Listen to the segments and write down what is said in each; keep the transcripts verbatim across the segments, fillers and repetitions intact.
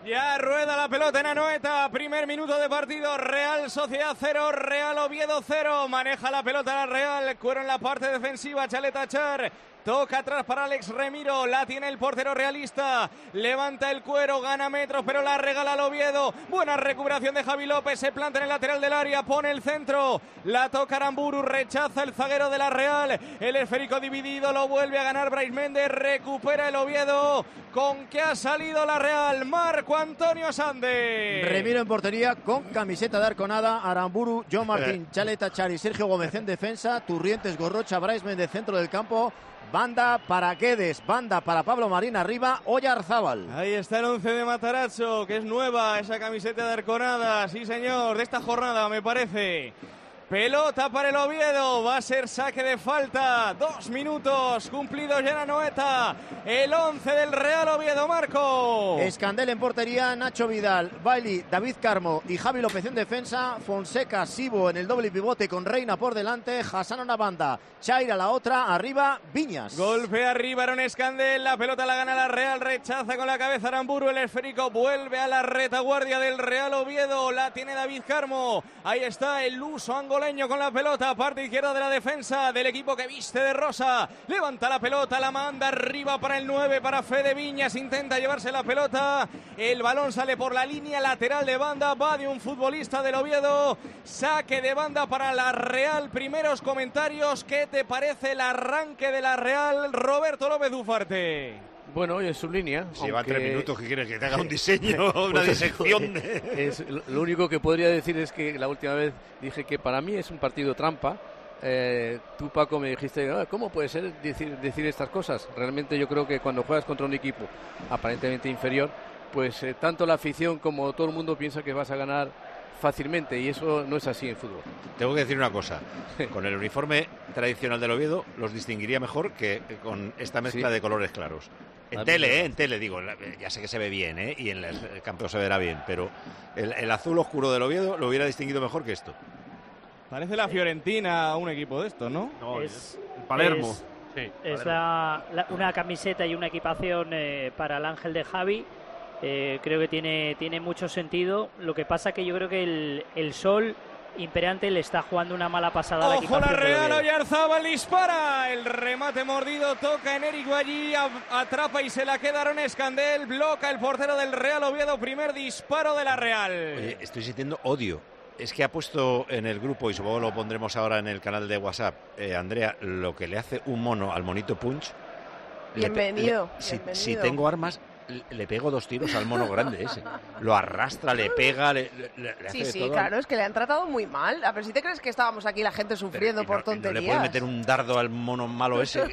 Ya rueda la pelota en Anoeta, primer minuto de partido, Real Sociedad cero, Real Oviedo cero, maneja la pelota la Real, Cuero en la parte defensiva, Chaleta Char, toca atrás para Alex Remiro, la tiene el portero realista, levanta el Cuero, gana metros, pero la regala al Oviedo, buena recuperación de Javi López, se planta en el lateral del área, pone el centro, la toca Aramburu, rechaza el zaguero de la Real, el esférico dividido, lo vuelve a ganar Brais Méndez, recupera el Oviedo, con que ha salido la Real, Marco Antonio Sande. Remiro en portería con camiseta de Arconada, Aramburu, John Martín, Chaleta Char y Sergio Gómez en defensa, Turrientes, Gorrocha, Brais Méndez centro del campo, banda para Guedes, banda para Pablo Marín arriba, Oyarzábal. Ahí está el once de Matarazzo, que es nueva esa camiseta de Arconada, sí señor, de esta jornada me parece. Pelota para el Oviedo, va a ser saque de falta, dos minutos cumplidos ya en Anoeta, el once del Real Oviedo, Marco. Escandel en portería, Nacho Vidal, Bailey, David Carmo y Javi López en defensa, Fonseca, Sibo en el doble pivote con Reina por delante, Hassan a una banda, Chaira la otra, arriba Viñas. Golpe arriba, Aaron Escandel, la pelota la gana la Real, rechaza con la cabeza Aramburu, el esférico vuelve a la retaguardia del Real Oviedo, la tiene David Carmo, ahí está el luso angolano con la pelota, parte izquierda de la defensa del equipo que viste de rosa, levanta la pelota, la manda arriba para el nueve, para Fede Viñas, intenta llevarse la pelota, el balón sale por la línea lateral de banda, va de un futbolista del Oviedo, saque de banda para la Real. Primeros comentarios, ¿qué te parece el arranque de la Real, Roberto López Ufarte? Bueno, hoy en su línea. Si lleva tres minutos, ¿qué quieres? Que te haga un diseño, una pues disección. Es, es, lo único que podría decir es que la última vez dije que para mí es un partido trampa. Eh, tú, Paco, me dijiste, ah, ¿cómo puede ser decir, decir estas cosas? Realmente yo creo que cuando juegas contra un equipo aparentemente inferior, pues eh, tanto la afición como todo el mundo piensa que vas a ganar fácilmente, y eso no es así en fútbol. Tengo que decir una cosa, con el uniforme tradicional del Oviedo los distinguiría mejor que con esta mezcla sí. de colores claros. En tele, ¿eh? En tele, digo, ya sé que se ve bien, ¿eh? Y en el campo se verá bien, pero el, el azul oscuro del Oviedo lo hubiera distinguido mejor que esto. Parece la Fiorentina un equipo de estos, ¿no? No, es Palermo. Es, sí, es la, la, una camiseta y una equipación eh, para el Ángel de Javi. Eh, creo que tiene, tiene mucho sentido. Lo que pasa que yo creo que el, el sol imperante le está jugando una mala pasada a la equipación. ¡Ojo la Real! Oyarzábal dispara. El remate mordido toca en Eric Guallí, atrapa y se la queda Aaron Escandel. Bloca el portero del Real Oviedo. Primer disparo de la Real. Oye, estoy sintiendo odio. Es que ha puesto en el grupo, y supongo lo pondremos ahora en el canal de WhatsApp, eh, Andrea, lo que le hace un mono al monito Punch. Bienvenido. Le, le, si, bienvenido. si tengo armas, le pego dos tiros al mono grande ese. Lo arrastra, le pega, le, le, le sí, hace sí, todo. Claro, es que le han tratado muy mal. A ver, si te crees que estábamos aquí la gente sufriendo Pero, por no, tonterías. ¿No le puedes meter un dardo al mono malo ese?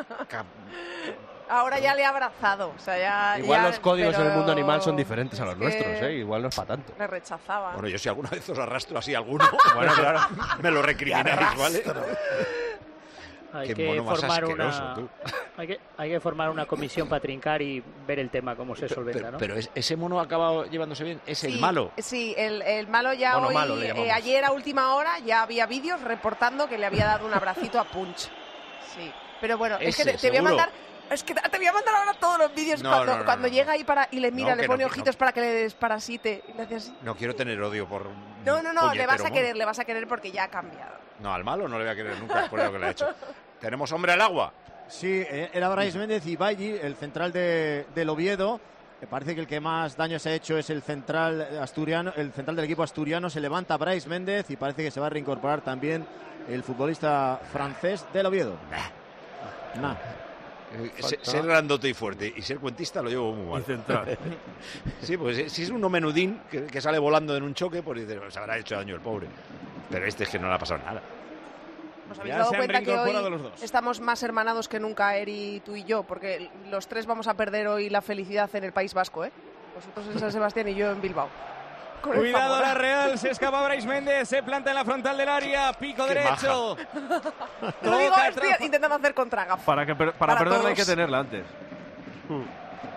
Ahora ya le ha abrazado. O sea, ya, Igual ya, los códigos pero... en el mundo animal son diferentes a los es nuestros, que... ¿eh? Igual no es para tanto. Le rechazaba. Bueno, yo si alguna vez os arrastro así a alguno, bueno, claro, me lo recrimináis, ¿vale? Hay Qué que mono más formar asqueroso, una, tú. hay que, hay que formar una comisión para trincar y ver el tema, cómo se solventa, ¿no? Pero, pero ese mono ha acabado llevándose bien, es sí, el malo. Sí, el, el malo ya mono hoy, malo, eh, ayer a última hora ya había vídeos reportando que le había dado un abracito a Punch. Sí, pero bueno, Ese, es que te, te seguro. voy a mandar... Es que te voy a mandar ahora todos los vídeos no, cuando, no, no, cuando no, llega no. ahí para, y le mira, No, le pone no, ojitos no. para que le desparasite. Y le hace así. No quiero tener odio por... No, no, no, le vas a mono. querer, le vas a querer porque ya ha cambiado. No, al malo no le voy a querer nunca por lo que le ha hecho. ¿Tenemos hombre al agua? Sí, era Brais Méndez y Bailly, el central de, del Oviedo. Me parece que el que más daño se ha hecho es el central asturiano, el central del equipo asturiano. Se levanta Brais Méndez y parece que se va a reincorporar también el futbolista francés del Oviedo. Nah. Nah. Ser, ser grandote y fuerte y ser cuentista lo llevo muy mal. Central. Sí, pues si es uno menudín que, que sale volando en un choque, pues dice, se habrá hecho daño el pobre. Pero este es que no le ha pasado nada. ¿Os habéis Ya dado se han cuenta que hoy reincorporado los dos. estamos más hermanados que nunca, Eri, tú y yo? Porque los tres vamos a perder hoy la felicidad en el País Vasco, ¿eh? Vosotros en San Sebastián y yo en Bilbao. Con Cuidado la Real, se escapa Brais Méndez, se planta en la frontal del área, pico Qué derecho. Lo digo, Toca estoy atrás. intentando hacer contragafas. Para, que, para, Para perderla todos. hay que tenerla antes.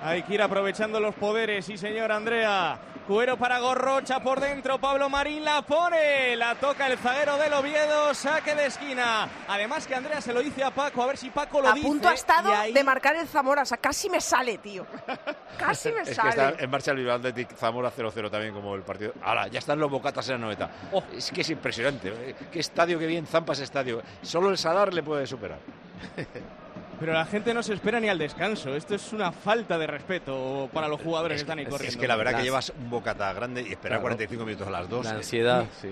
Hay que ir aprovechando los poderes, sí señor, Andrea. Cuero para Gorrocha por dentro, Pablo Marín la pone, la toca el zaguero del Oviedo, saque de esquina. Además que Andrea se lo dice a Paco, a ver si Paco lo a dice. A punto ha estado ahí... de marcar el Zamora, o sea, casi me sale, tío. Casi me es sale. Que está en marcha el Bilbao Athletic Zamora cero cero también como el partido. Ahora, ya están los bocatas en la noveta. Oh, es que es impresionante. Qué estadio, qué bien zampa ese estadio. Solo el Sadar le puede superar. Pero la gente no se espera ni al descanso. Esto es una falta de respeto para los jugadores es, que están ahí corriendo. Es que la verdad que llevas un bocata grande y esperar claro. cuarenta y cinco minutos a las dos. La ansiedad, sí.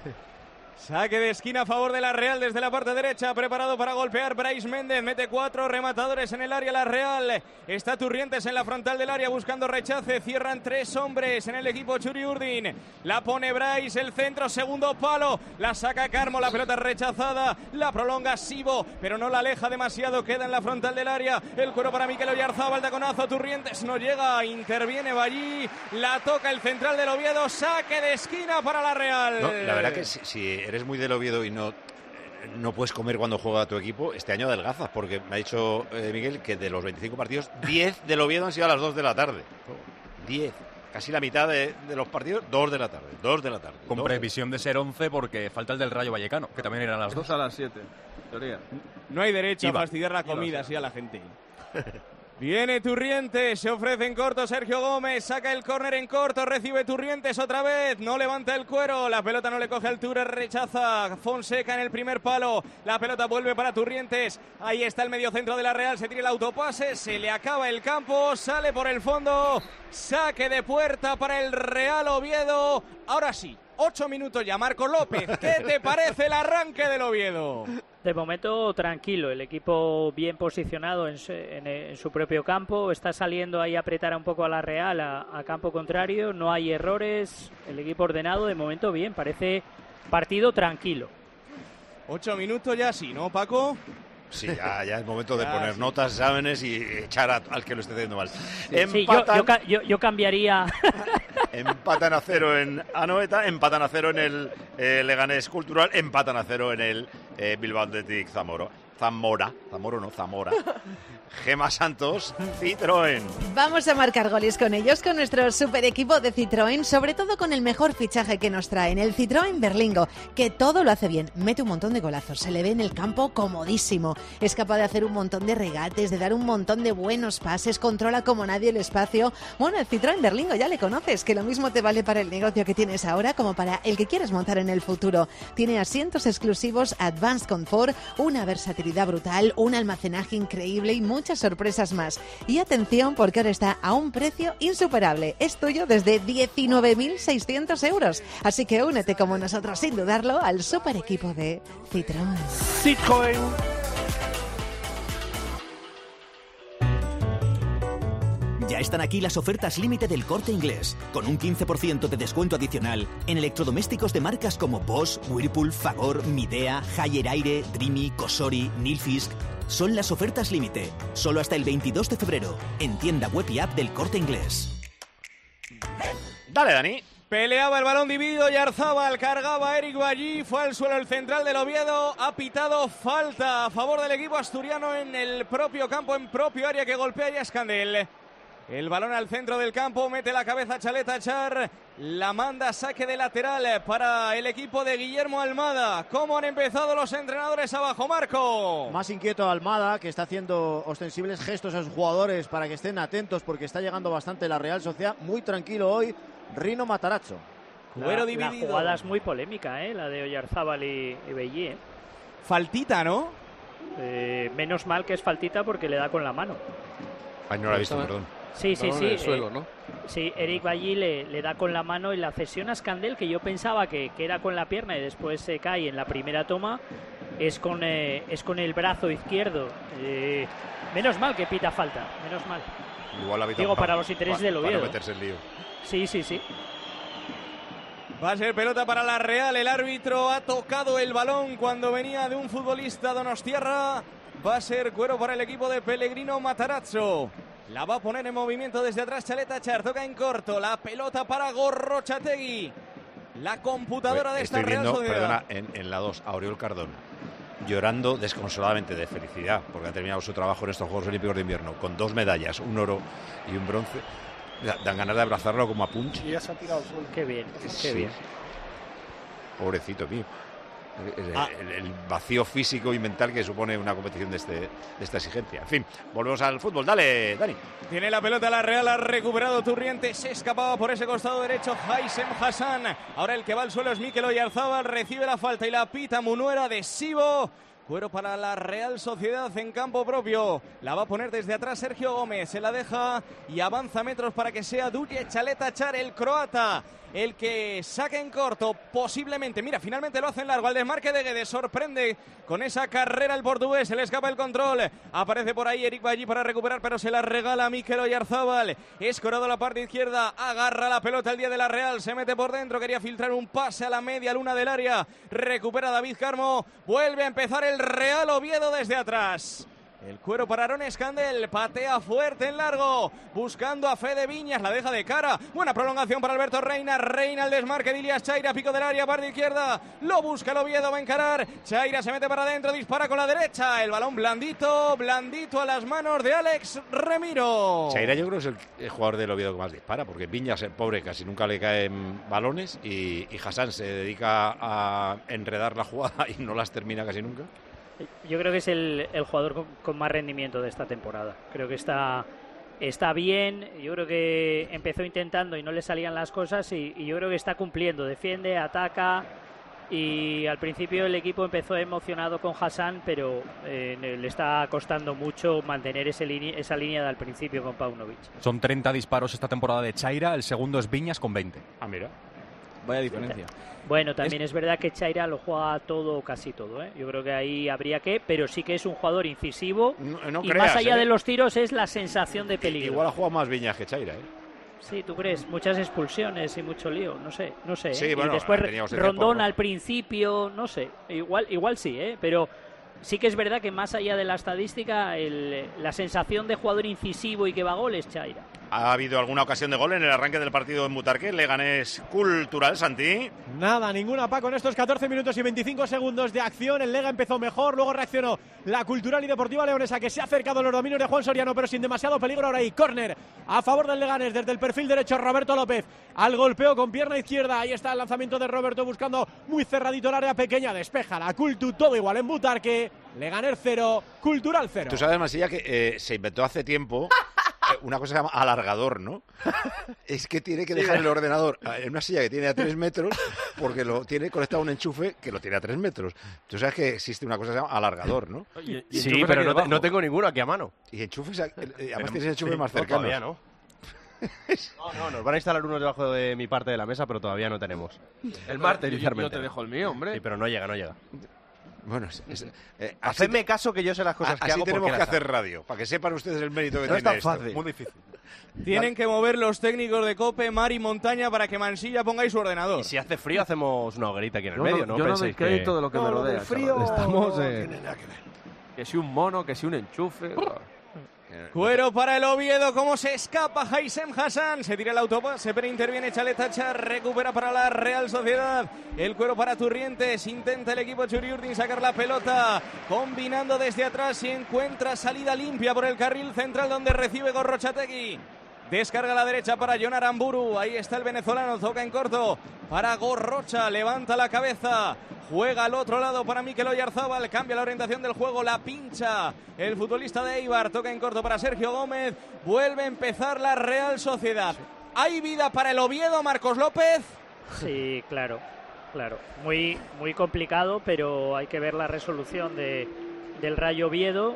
Saque de esquina a favor de la Real desde la parte derecha, preparado para golpear Brais Méndez, mete cuatro rematadores en el área la Real, está Turrientes en la frontal del área buscando rechace, cierran tres hombres en el equipo Churi Urdin, la pone Brais, el centro, segundo palo, la saca Carmo, la pelota rechazada, la prolonga Sibo, pero no la aleja demasiado, queda en la frontal del área, el cuero para Mikel Oyarzábal, taconazo, Turrientes no llega, interviene Ballí, la toca el central del Oviedo, saque de esquina para la Real. No, la verdad que si, si eres muy del Oviedo y no, no puedes comer cuando juega tu equipo, este año adelgazas, porque me ha dicho eh, Miguel que de los veinticinco partidos, diez del Oviedo han sido a las dos de la tarde. diez. Casi la mitad de, de los partidos, dos de la tarde. dos de la tarde. Con previsión de ser once porque falta el del Rayo Vallecano, que también eran las dos. a las siete, teoría. No hay derecho Iba. a fastidiar la comida así a la gente. Viene Turrientes, se ofrece en corto Sergio Gómez, saca el córner en corto, recibe Turrientes otra vez, no levanta el cuero, la pelota no le coge altura, rechaza Fonseca en el primer palo, la pelota vuelve para Turrientes, ahí está el mediocentro de la Real, se tira el autopase, se le acaba el campo, sale por el fondo, saque de puerta para el Real Oviedo, ahora sí, ocho minutos ya, Marco López, ¿qué te parece el arranque del Oviedo? De momento tranquilo, el equipo bien posicionado en su, en, en su propio campo, está saliendo ahí a apretar un poco a la Real a, a campo contrario, no hay errores, el equipo ordenado, de momento bien, parece partido tranquilo. Ocho minutos ya sí, ¿no, Paco? Sí, ya, ya es momento de Ya, poner sí. notas, exámenes y echar a- al que lo esté haciendo mal. Sí, yo, Empatan, yo, ca- yo- yo cambiaría empatan a cero en Anoeta, empatan a cero en el eh, Leganés Cultural, empatan a cero en el eh, Bilbao Athletic Zamora. Zamora, Zamora no, Zamora. Gema Santos, Citroën. Vamos a marcar goles con ellos, con nuestro super equipo de Citroën, sobre todo con el mejor fichaje que nos traen, el Citroën Berlingo, que todo lo hace bien, mete un montón de golazos, se le ve en el campo comodísimo, es capaz de hacer un montón de regates, de dar un montón de buenos pases, controla como nadie el espacio. Bueno, el Citroën Berlingo ya le conoces, que lo mismo te vale para el negocio que tienes ahora como para el que quieres montar en el futuro. Tiene asientos exclusivos Advanced Comfort, una versatilidad brutal, un almacenaje increíble y muchas sorpresas más. Y atención, porque ahora está a un precio insuperable. Es tuyo desde diecinueve mil seiscientos euros. Así que únete como nosotros, sin dudarlo, al super equipo de Citroën. Citroën. Ya están aquí las ofertas límite del Corte Inglés, con un quince por ciento de descuento adicional en electrodomésticos de marcas como Bosch, Whirlpool, Fagor, Midea, Haier Aire, Dreamy, Cosori, Nilfisk. Son las ofertas límite, solo hasta el veintidós de febrero, en tienda web y app del Corte Inglés. Dale, Dani. Peleaba el balón dividido y Arzábal cargaba a Eric Ballí, fue al suelo el central del Oviedo, ha pitado falta a favor del equipo asturiano en el propio campo, en propio área que golpea ya Escandel. El balón al centro del campo, mete la cabeza Chaleta Char, la manda saque de lateral para el equipo de Guillermo Almada. ¿Cómo han empezado los entrenadores abajo, Marco? Más inquieto Almada, que está haciendo ostensibles gestos a sus jugadores para que estén atentos porque está llegando bastante la Real Sociedad. Muy tranquilo hoy, Rino Matarazzo. Cuero La, dividido. la jugada es muy polémica, ¿eh? La de Oyarzábal y, y Bellí, ¿eh? Faltita, ¿no? Eh, menos mal que es faltita porque le da con la mano. Ay, no la he visto, perdón. Sí, sí, Balón sí. en el suelo, eh, ¿no? Sí, Eric Ballí le, le da con la mano y la cesión a Escandel, que yo pensaba que, que era con la pierna y después se cae en la primera toma, es con, eh, es con el brazo izquierdo. Eh, menos mal que pita falta, menos mal. Igual la ha Digo, para los intereses del Oviedo. Para no meterse en lío. Sí, sí, sí. Va a ser pelota para la Real. El árbitro ha tocado el balón cuando venía de un futbolista donostiarra. Va a ser cuero para el equipo de Pellegrino Matarazzo. La va a poner en movimiento desde atrás Chaleta Char. Toca en corto. La pelota para Gorrochategui. La computadora de esta Estoy Real viendo, Sociedad. perdona, en, en la dos, a Oriol Cardón. llorando desconsoladamente de felicidad, porque ha terminado su trabajo en estos Juegos Olímpicos de Invierno con dos medallas, un oro y un bronce. Dan ganas de abrazarlo como a Punch. Y ya se ha tirado al suelo. Qué bien, qué sí. bien. Pobrecito mío. El, ah. el, el vacío físico y mental que supone una competición de, este, de esta exigencia. En fin, volvemos al fútbol. Dale, Dani. Tiene la pelota la Real, ha recuperado Turriente, se escapaba por ese costado derecho Haysem Hassan. Ahora el que va al suelo es Mikel Oyarzabal, recibe la falta y la pita Munuera adhesivo. Cuero para la Real Sociedad en campo propio. La va a poner desde atrás Sergio Gómez. Se la deja y avanza metros para que sea Duje Chaletachar, el croata, el que saca en corto, posiblemente. Mira, finalmente lo hace en largo. Al desmarque de Guedes. Sorprende con esa carrera el portugués. Se le escapa el control. Aparece por ahí Eric Bailly para recuperar, pero se la regala a Mikel Oyarzabal. Escorado a la parte izquierda. Agarra la pelota el día de la Real. Se mete por dentro. Quería filtrar un pase a la media luna del área. Recupera David Carmo. Vuelve a empezar el Real Oviedo desde atrás. El cuero para Aaron Escandel, patea fuerte en largo, buscando a Fede Viñas, la deja de cara. Buena prolongación para Alberto Reina, Reina al desmarque de Ilias Chaira, pico del área, parte izquierda, lo busca el Oviedo, va a encarar. Chaira se mete para adentro, dispara con la derecha, el balón blandito, blandito a las manos de Alex Remiro. Chaira yo creo que es el, el jugador del Oviedo que más dispara, porque Viñas, el pobre, casi nunca le caen balones y, y Hassan se dedica a enredar la jugada y no las termina casi nunca. Yo creo que es el, el jugador con, con más rendimiento de esta temporada. Creo que está, está bien. Yo creo que empezó intentando y no le salían las cosas y, y yo creo que está cumpliendo. Defiende, ataca y al principio el equipo empezó emocionado con Hassan, pero eh, le está costando mucho mantener ese line, esa línea del principio con Paunovic. Son treinta disparos esta temporada de Chaira, el segundo es Viñas con veinte. Ah, mira. Vaya diferencia. Bueno, también es... es verdad que Chaira lo juega todo, casi todo, ¿eh? Yo creo que ahí habría que, pero sí que es un jugador incisivo. No, no y creas, más allá ¿eh? de los tiros es la sensación de peligro. Igual ha jugado más Viñas que Chaira, ¿eh? Sí, ¿tú crees? Muchas expulsiones y mucho lío, no sé, no sé. Sí, ¿eh? bueno, y después Rondón por... al principio, no sé, igual, igual sí, ¿eh? Pero sí que es verdad que más allá de la estadística, el, la sensación de jugador incisivo y que va a gol es Chaira. ¿Ha habido alguna ocasión de gol en el arranque del partido en Butarque? Leganés Cultural, Santi. Nada, ninguna, Paco. En estos catorce minutos y veinticinco segundos de acción, el Lega empezó mejor, luego reaccionó la Cultural y Deportiva Leonesa, que se ha acercado a los dominios de Juan Soriano, pero sin demasiado peligro. Ahora ahí, córner a favor del Leganés desde el perfil derecho, Roberto López al golpeo con pierna izquierda. Ahí está el lanzamiento de Roberto buscando muy cerradito el área pequeña. Despeja la Cultu, todo igual en Butarque. Leganés cero, Cultural cero. Tú sabes, Masilla, que eh, se inventó hace tiempo una cosa que se llama alargador, ¿no? Es que tiene que dejar el ordenador en una silla que tiene a tres metros porque lo tiene conectado a un enchufe que lo tiene a tres metros. Tú sabes que existe una cosa que se llama alargador, ¿no? Y, y sí, pero no, te, no tengo ninguno aquí a mano. Y enchufes, además tienes enchufes sí, más cercanos. Todavía no. No, no, nos van a instalar unos debajo de mi parte de la mesa, pero todavía no tenemos. El martes, yo, yo te dejo el mío, hombre. Sí, pero no llega, no llega. Bueno, es, es, eh, hacedme caso que yo sé las cosas a, que así hago. Así tenemos que hacer sabe. radio, para que sepan ustedes el mérito que no tiene es tan esto. Fácil. Muy difícil. Tienen que mover los técnicos de COPE, Mar y Montaña para que Mansilla pongáis su ordenador. Y si hace frío hacemos una hoguerita aquí en el yo medio, no, ¿no? Yo no penséis doy crédito que... de lo que no, me rodea. Frío, Estamos no eh... tiene nada que ver. Que si un mono, que si un enchufe... Cuero para el Oviedo, cómo se escapa Haysem Hassan, se tira el autopase, pero interviene Chaletachar, recupera para la Real Sociedad, el cuero para Turrientes, intenta el equipo Churiurdin sacar la pelota, combinando desde atrás y encuentra salida limpia por el carril central donde recibe Gorrochategui. Descarga a la derecha para Jon Aramburu. Ahí está el venezolano, toca en corto para Gorrocha, levanta la cabeza, juega al otro lado para Mikel Oyarzabal, cambia la orientación del juego, la pincha el futbolista de Eibar, toca en corto para Sergio Gómez, vuelve a empezar la Real Sociedad. ¿Hay vida para el Oviedo, Marcos López? Sí, claro, claro. Muy, muy complicado, pero hay que ver la resolución de... del Rayo Oviedo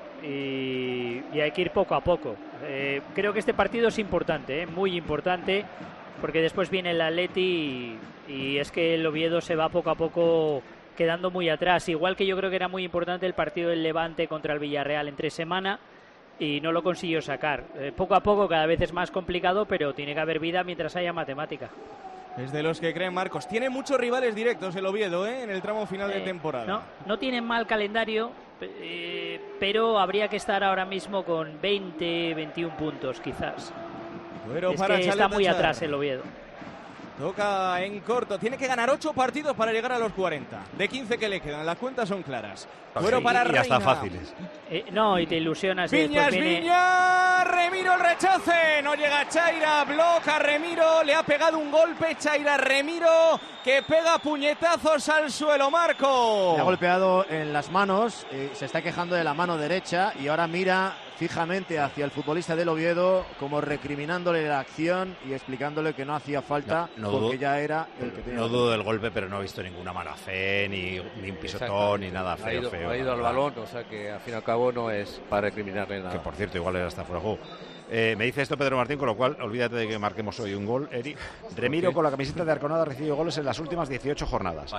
y, y hay que ir poco a poco. Eh, creo que este partido es importante, eh, muy importante, porque después viene el Atleti y, y es que el Oviedo se va poco a poco quedando muy atrás. Igual que yo creo que era muy importante el partido del Levante contra el Villarreal entre semana y no lo consiguió sacar. Eh, poco a poco cada vez es más complicado, pero tiene que haber vida mientras haya matemática. Es de los que creen, Marcos. Tiene muchos rivales directos el Oviedo, ¿eh? En el tramo final eh, de temporada. No, no tienen mal calendario, eh, pero habría que estar ahora mismo con veinte, veintiún puntos quizás. Pero es para que está muy atrás el Oviedo. Toca en corto. Tiene que ganar ocho partidos para llegar a los cuarenta. De quince que le quedan. Las cuentas son claras. Fuero Sí, para y Reina. hasta fáciles. Eh, no, y te ilusionas. y Viñas, después viene- Viñas, Remiro el rechace, no llega Chaira, bloca Remiro, le ha pegado un golpe Chaira Remiro, que pega puñetazos al suelo, Marco. Le ha golpeado en las manos, eh, se está quejando de la mano derecha y ahora mira fijamente hacia el futbolista del Oviedo, como recriminándole la acción y explicándole que no hacía falta No, no porque dudo- ya era el que tenía. No dudo del golpe, pero no he visto ninguna mala fe, ni, ni un pisotón, ni nada feo. Ha ido, feo, ha ido la al verdad. balón, o sea que al fin y al cabo no es para recriminarle nada. Que por cierto, igual era hasta fuera de juego. Eh, me dice esto Pedro Martín, con lo cual olvídate de que marquemos hoy un gol, Eri. Remiro con la camiseta de Arconada ha recibido goles en las últimas dieciocho jornadas.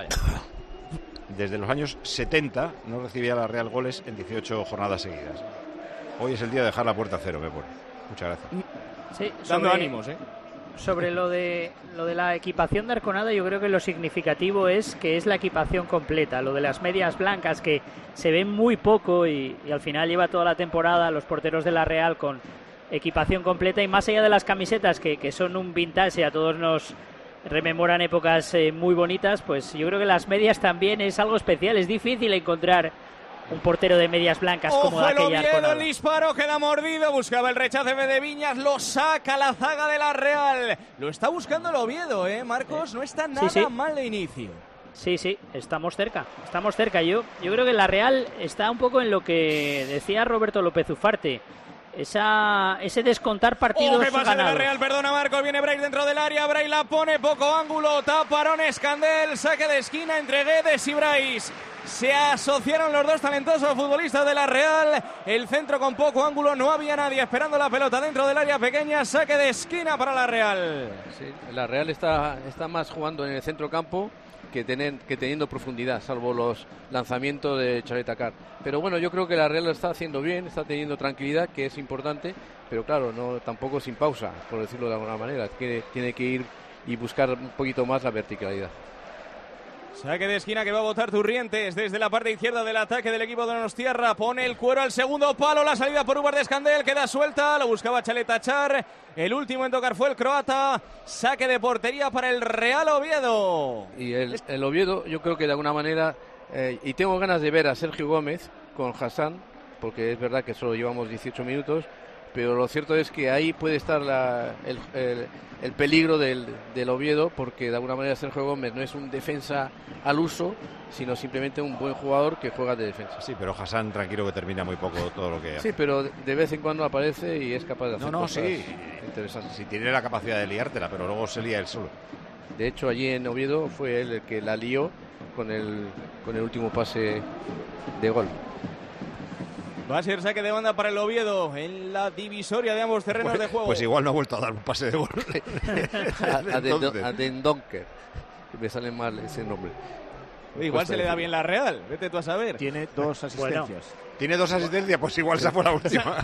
Desde los años setenta no recibía la Real goles en dieciocho jornadas seguidas. Hoy es el día de dejar la puerta a cero, me pone. Muchas gracias. Sí, Dando sobre- ánimos, ¿eh? Sobre lo de lo de la equipación de Arconada, yo creo que lo significativo es que es la equipación completa. Lo de las medias blancas, que se ven muy poco y, y al final lleva toda la temporada los porteros de la Real con equipación completa, y más allá de las camisetas que, que son un vintage y a todos nos rememoran épocas eh, muy bonitas, pues yo creo que las medias también es algo especial. Es difícil encontrar un portero de medias blancas como Ojo el aquella Oviedo, Arconada. el disparo, queda mordido, buscaba el rechace de Viñas, lo saca la zaga de la Real. Lo está buscando el Oviedo, ¿eh, Marcos? No está nada sí. mal de inicio. Sí, sí, estamos cerca, estamos cerca. Yo, yo creo que la Real está un poco en lo que decía Roberto López Ufarte, esa, ese descontar partidos Oh, qué pase de la ganados. Real, perdona Marcos, viene Bray dentro del área, Bray la pone, poco ángulo, taparón Escandel, saque de esquina entre Guedes y Brais. Se asociaron los dos talentosos futbolistas de la Real, el centro con poco ángulo, no había nadie esperando la pelota dentro del área pequeña, saque de esquina para la Real. Sí, la Real está, está más jugando en el centro campo que, tener, que teniendo profundidad, salvo los lanzamientos de Chaletacar. Pero bueno, yo creo que la Real lo está haciendo bien, está teniendo tranquilidad, que es importante, pero claro, no tampoco sin pausa, por decirlo de alguna manera. Tiene, tiene que ir y buscar un poquito más la verticalidad. Saque de esquina que va a botar Turrientes desde la parte izquierda del ataque del equipo de Donostiarra. Pone el cuero al segundo palo. La salida por Ubar de Escandel queda suelta. Lo buscaba Chaletachar. El último en tocar fue el croata. Saque de portería para el Real Oviedo. Y el, el Oviedo, yo creo que de alguna manera, eh, y tengo ganas de ver a Sergio Gómez con Hassan, porque es verdad que solo llevamos dieciocho minutos, pero lo cierto es que ahí puede estar la, el, el, el peligro del, del Oviedo, porque de alguna manera Sergio Gómez no es un defensa al uso, sino simplemente un buen jugador que juega de defensa. Sí, pero Hassan tranquilo que termina muy poco todo lo que hace. Sí, pero de vez en cuando aparece y es capaz de hacer No, no, cosas sí. interesantes. Si tiene la capacidad de liártela, pero luego se lía él solo. De hecho, allí en Oviedo fue él el que la lió con el, con el último pase de gol. Va a ser saque de banda para el Oviedo en la divisoria de ambos terrenos Pues, de juego. pues igual no ha vuelto a dar un pase de gol. a, a, Den- Entonces. a Den Donker. Me sale mal ese nombre. Igual se le da bien la Real. Vete tú a saber. Tiene dos asistencias. Bueno. Tiene dos asistencias, pues igual esa fue la última.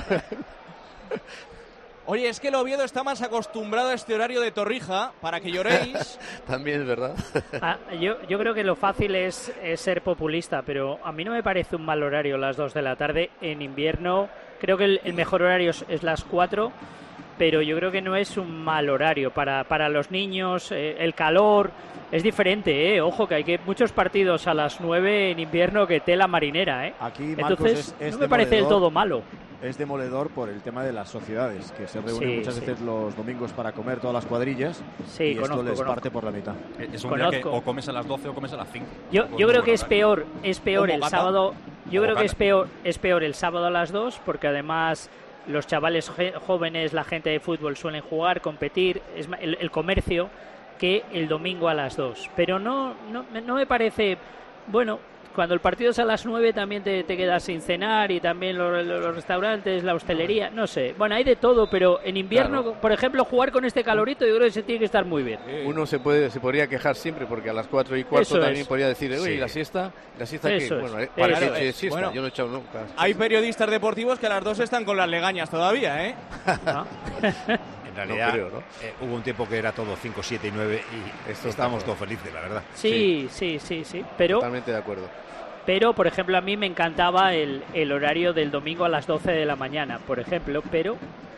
Oye, es que el Oviedo está más acostumbrado a este horario de Torrija, para que lloréis. También es verdad. Ah, yo, yo creo que lo fácil es, es ser populista, pero a mí no me parece un mal horario las dos de la tarde en invierno. Creo que el, el mejor horario es, es las cuatro, pero yo creo que no es un mal horario para, para los niños. Eh, el calor es diferente, ¿eh? Ojo, que hay que muchos partidos a las nueve en invierno que tela marinera, ¿eh? Aquí, Marcos, Entonces, es, es no me parece del demoledor- todo malo. Es demoledor por el tema de las sociedades, que se reúnen Sí, muchas sí. veces los domingos para comer todas las cuadrillas Sí, y esto conozco, les conozco. parte por la mitad. Es un día que Conozco. o comes a las doce o comes a las cinco. Yo, Tampoco yo es creo muy que es buen peor, es peor O el bocata. sábado. Yo O creo que es bocata. peor, es peor el sábado a las dos, porque además los chavales je- jóvenes, la gente de fútbol suelen jugar, competir, es ma- el, el comercio, que el domingo a las dos. Pero no, no, me- no me parece, bueno, cuando el partido es a las nueve también te, te quedas sin cenar y también los, los restaurantes, la hostelería, no sé. Bueno, hay de todo, pero en invierno, Claro. por ejemplo, jugar con este calorito yo creo que se tiene que estar muy bien. Uno se puede se podría quejar siempre porque a las cuatro y cuarto Eso también es. podría decir, uy, Sí. la siesta, la siesta Eso que es. bueno, eh, Eso parece es. que es siesta, Bueno. yo no he echado nunca. Hay periodistas deportivos que a las dos están con las legañas todavía, ¿eh? ¿no? En realidad, No creo, ¿no? eh, hubo un tiempo que era todo cinco, siete y nueve y Esto estábamos está todos felices, la verdad. Sí, sí, sí, sí. Pero Totalmente de acuerdo. Pero, por ejemplo, a mí me encantaba el, el horario del domingo a las doce de la mañana, por ejemplo, pero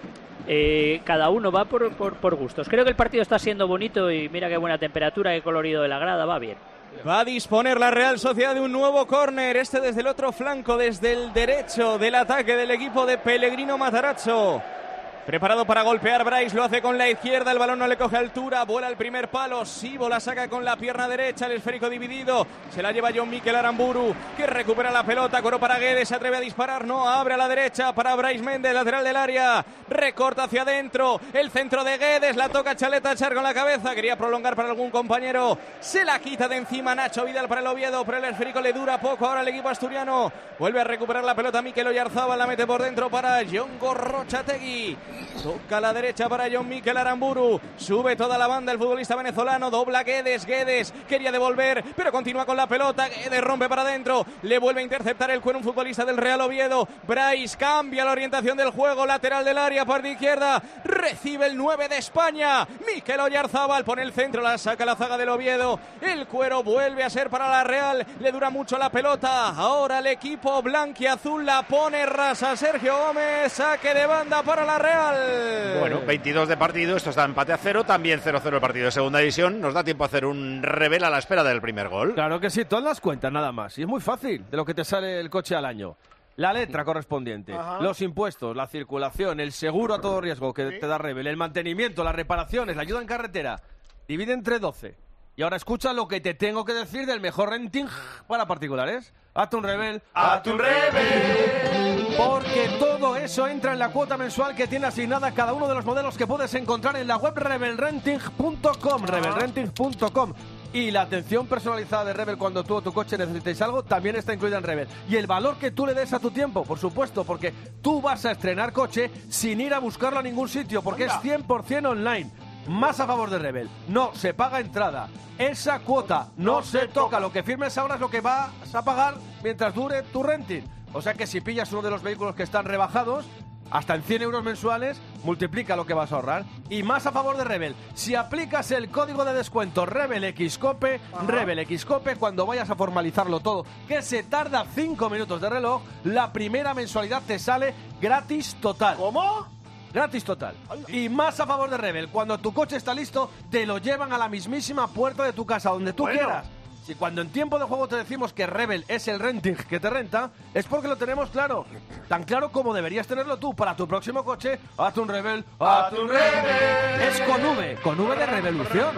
Eh, cada uno va por, por, por gustos. Creo que el partido está siendo bonito y mira qué buena temperatura, qué colorido de la grada, va bien. Va a disponer la Real Sociedad de un nuevo córner, este desde el otro flanco, desde el derecho del ataque del equipo de Pellegrino Matarazzo. Preparado para golpear Bryce, lo hace con la izquierda, el balón no le coge altura, vuela el primer palo, Sibo la saca con la pierna derecha, el esférico dividido, se la lleva John Mikel Aramburu, que recupera la pelota, coro para Guedes, se atreve a disparar, no, abre a la derecha para Bryce Méndez, lateral del área, recorta hacia adentro, el centro de Guedes, la toca Chaleta Char con la cabeza, quería prolongar para algún compañero, se la quita de encima Nacho Vidal para el Oviedo, pero el esférico le dura poco, ahora el equipo asturiano, vuelve a recuperar la pelota Mikel Oyarzábal, la mete por dentro para Jon Gorrochategui. Toca a la derecha para John Mikel Aramburu. Sube toda la banda el futbolista venezolano. Dobla Guedes. Guedes quería devolver, pero continúa con la pelota. Guedes rompe para adentro. Le vuelve a interceptar el cuero un futbolista del Real Oviedo. Bryce cambia la orientación del juego. Lateral del área, parte izquierda. Recibe el nueve de España. Mikel Oyarzábal pone el centro. La saca la zaga del Oviedo. El cuero vuelve a ser para la Real. Le dura mucho la pelota. Ahora el equipo blanquiazul la pone rasa. Sergio Gómez. Saque de banda para la Real. Bueno, veintidós de partido, esto está empate a cero, también cero cero el partido de segunda división. Nos da tiempo a hacer un revel a la espera del primer gol. Claro que sí, todas las cuentas nada más. Y es muy fácil de lo que te sale el coche al año. La letra correspondiente, Ajá. los impuestos, la circulación, el seguro a todo riesgo que ¿Sí? te da Rebel, el mantenimiento, las reparaciones, la ayuda en carretera. Divide entre doce. Y ahora escucha lo que te tengo que decir del mejor renting para particulares. Hazte un Rebel. ¡Hazte un Rebel! Porque todo eso entra en la cuota mensual que tiene asignada cada uno de los modelos que puedes encontrar en la web rebel renting punto com. rebel renting punto com. Y la atención personalizada de Rebel cuando tú o tu coche necesitéis algo también está incluida en Rebel. Y el valor que tú le des a tu tiempo, por supuesto, porque tú vas a estrenar coche sin ir a buscarlo a ningún sitio, porque Venga. es cien por ciento online. Más a favor de Rebel. No se paga entrada. Esa cuota no, no se toca. Lo que firmes ahora es lo que vas a pagar mientras dure tu renting. O sea que si pillas uno de los vehículos que están rebajados, hasta en cien euros mensuales, multiplica lo que vas a ahorrar. Y más a favor de Rebel. Si aplicas el código de descuento RebelXCope, RebelXCope, cuando vayas a formalizarlo todo, que se tarda cinco minutos de reloj, la primera mensualidad te sale gratis total. ¿Cómo? Gratis total. Y más a favor de Rebel. Cuando tu coche está listo, te lo llevan a la mismísima puerta de tu casa, donde tú bueno. quieras. Si cuando en tiempo de juego te decimos que Rebel es el renting que te renta, es porque lo tenemos claro. Tan claro como deberías tenerlo tú. Para tu próximo coche, hazte un Rebel. ¡Hazte un Rebel! Es con V, con V de revolución.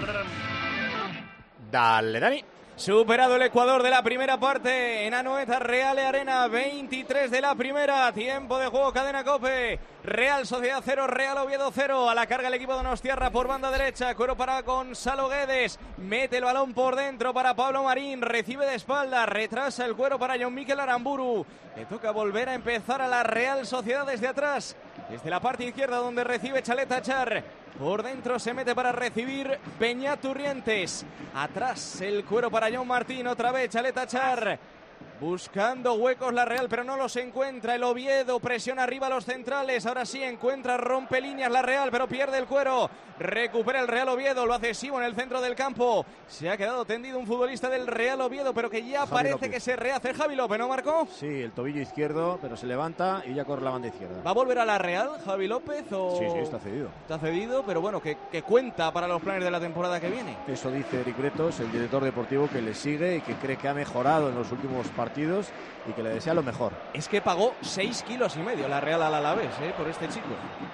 Dale, Dani. Superado el Ecuador de la primera parte en Anoeta Real Arena, veintitrés de la primera, tiempo de juego, cadena COPE, Real Sociedad cero, Real Oviedo cero, a la carga el equipo de Donostiarra por banda derecha, cuero para Gonzalo Guedes, mete el balón por dentro para Pablo Marín, recibe de espalda, retrasa el cuero para John Mikel Aramburu, le toca volver a empezar a la Real Sociedad desde atrás, desde la parte izquierda donde recibe Chaleta Char. Por dentro se mete para recibir Peña Turrientes. Atrás el cuero para John Martín. Otra vez Chaleta Char. Buscando huecos la Real, pero no los encuentra. El Oviedo presiona arriba a los centrales. Ahora sí encuentra, rompe líneas la Real, pero pierde el cuero. Recupera el Real Oviedo, lo hace Sibo en el centro del campo. Se ha quedado tendido un futbolista del Real Oviedo, pero que ya Javi parece López. que se rehace. Javi López, ¿no, Marco? Sí, el tobillo izquierdo, pero se levanta y ya corre la banda izquierda. ¿Va a volver a la Real, Javi López? O... Sí, sí, está cedido. Está cedido, pero bueno, que, que cuenta para los planes de la temporada que viene. Eso dice Eric Bretos, el director deportivo, que le sigue y que cree que ha mejorado en los últimos partidos y que le desea lo mejor. Es que pagó seis kilos y medio la Real al Alavés, ¿eh? por este chico.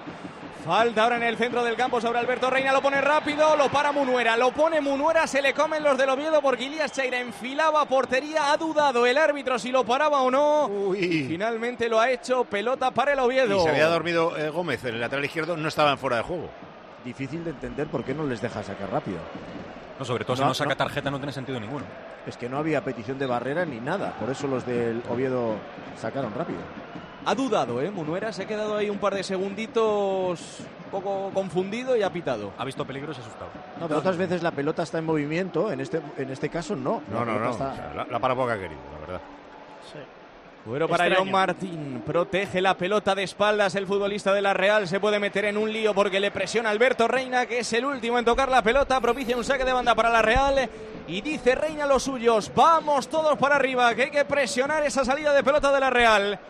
Falta ahora en el centro del campo sobre Alberto Reina, lo pone rápido, lo para Munuera, lo pone Munuera, se le comen los del Oviedo porque Ilías Cheira enfilaba portería, ha dudado el árbitro si lo paraba o no. Uy. Finalmente lo ha hecho, pelota para el Oviedo. Y se había dormido eh, Gómez, el lateral izquierdo, no estaba en fuera de juego. Difícil de entender por qué no les deja sacar rápido. No, sobre todo no, si no saca tarjeta no tiene sentido ninguno. Es que no había petición de barrera ni nada, por eso los del Oviedo sacaron rápido. Ha dudado, ¿eh? Munuera se ha quedado ahí un par de segunditos un poco confundido y ha pitado. Ha visto peligro y se ha asustado. No, pero otras veces la pelota está en movimiento, en este, en este caso no. No, no, no. Está... O sea, la, la para poca querido, la verdad. Sí. Bueno, para Extraño. John Martín, protege la pelota de espaldas el futbolista de la Real, se puede meter en un lío porque le presiona Alberto Reina, que es el último en tocar la pelota, propicia un saque de banda para la Real y dice Reina a los suyos, vamos todos para arriba, que hay que presionar esa salida de pelota de la Real.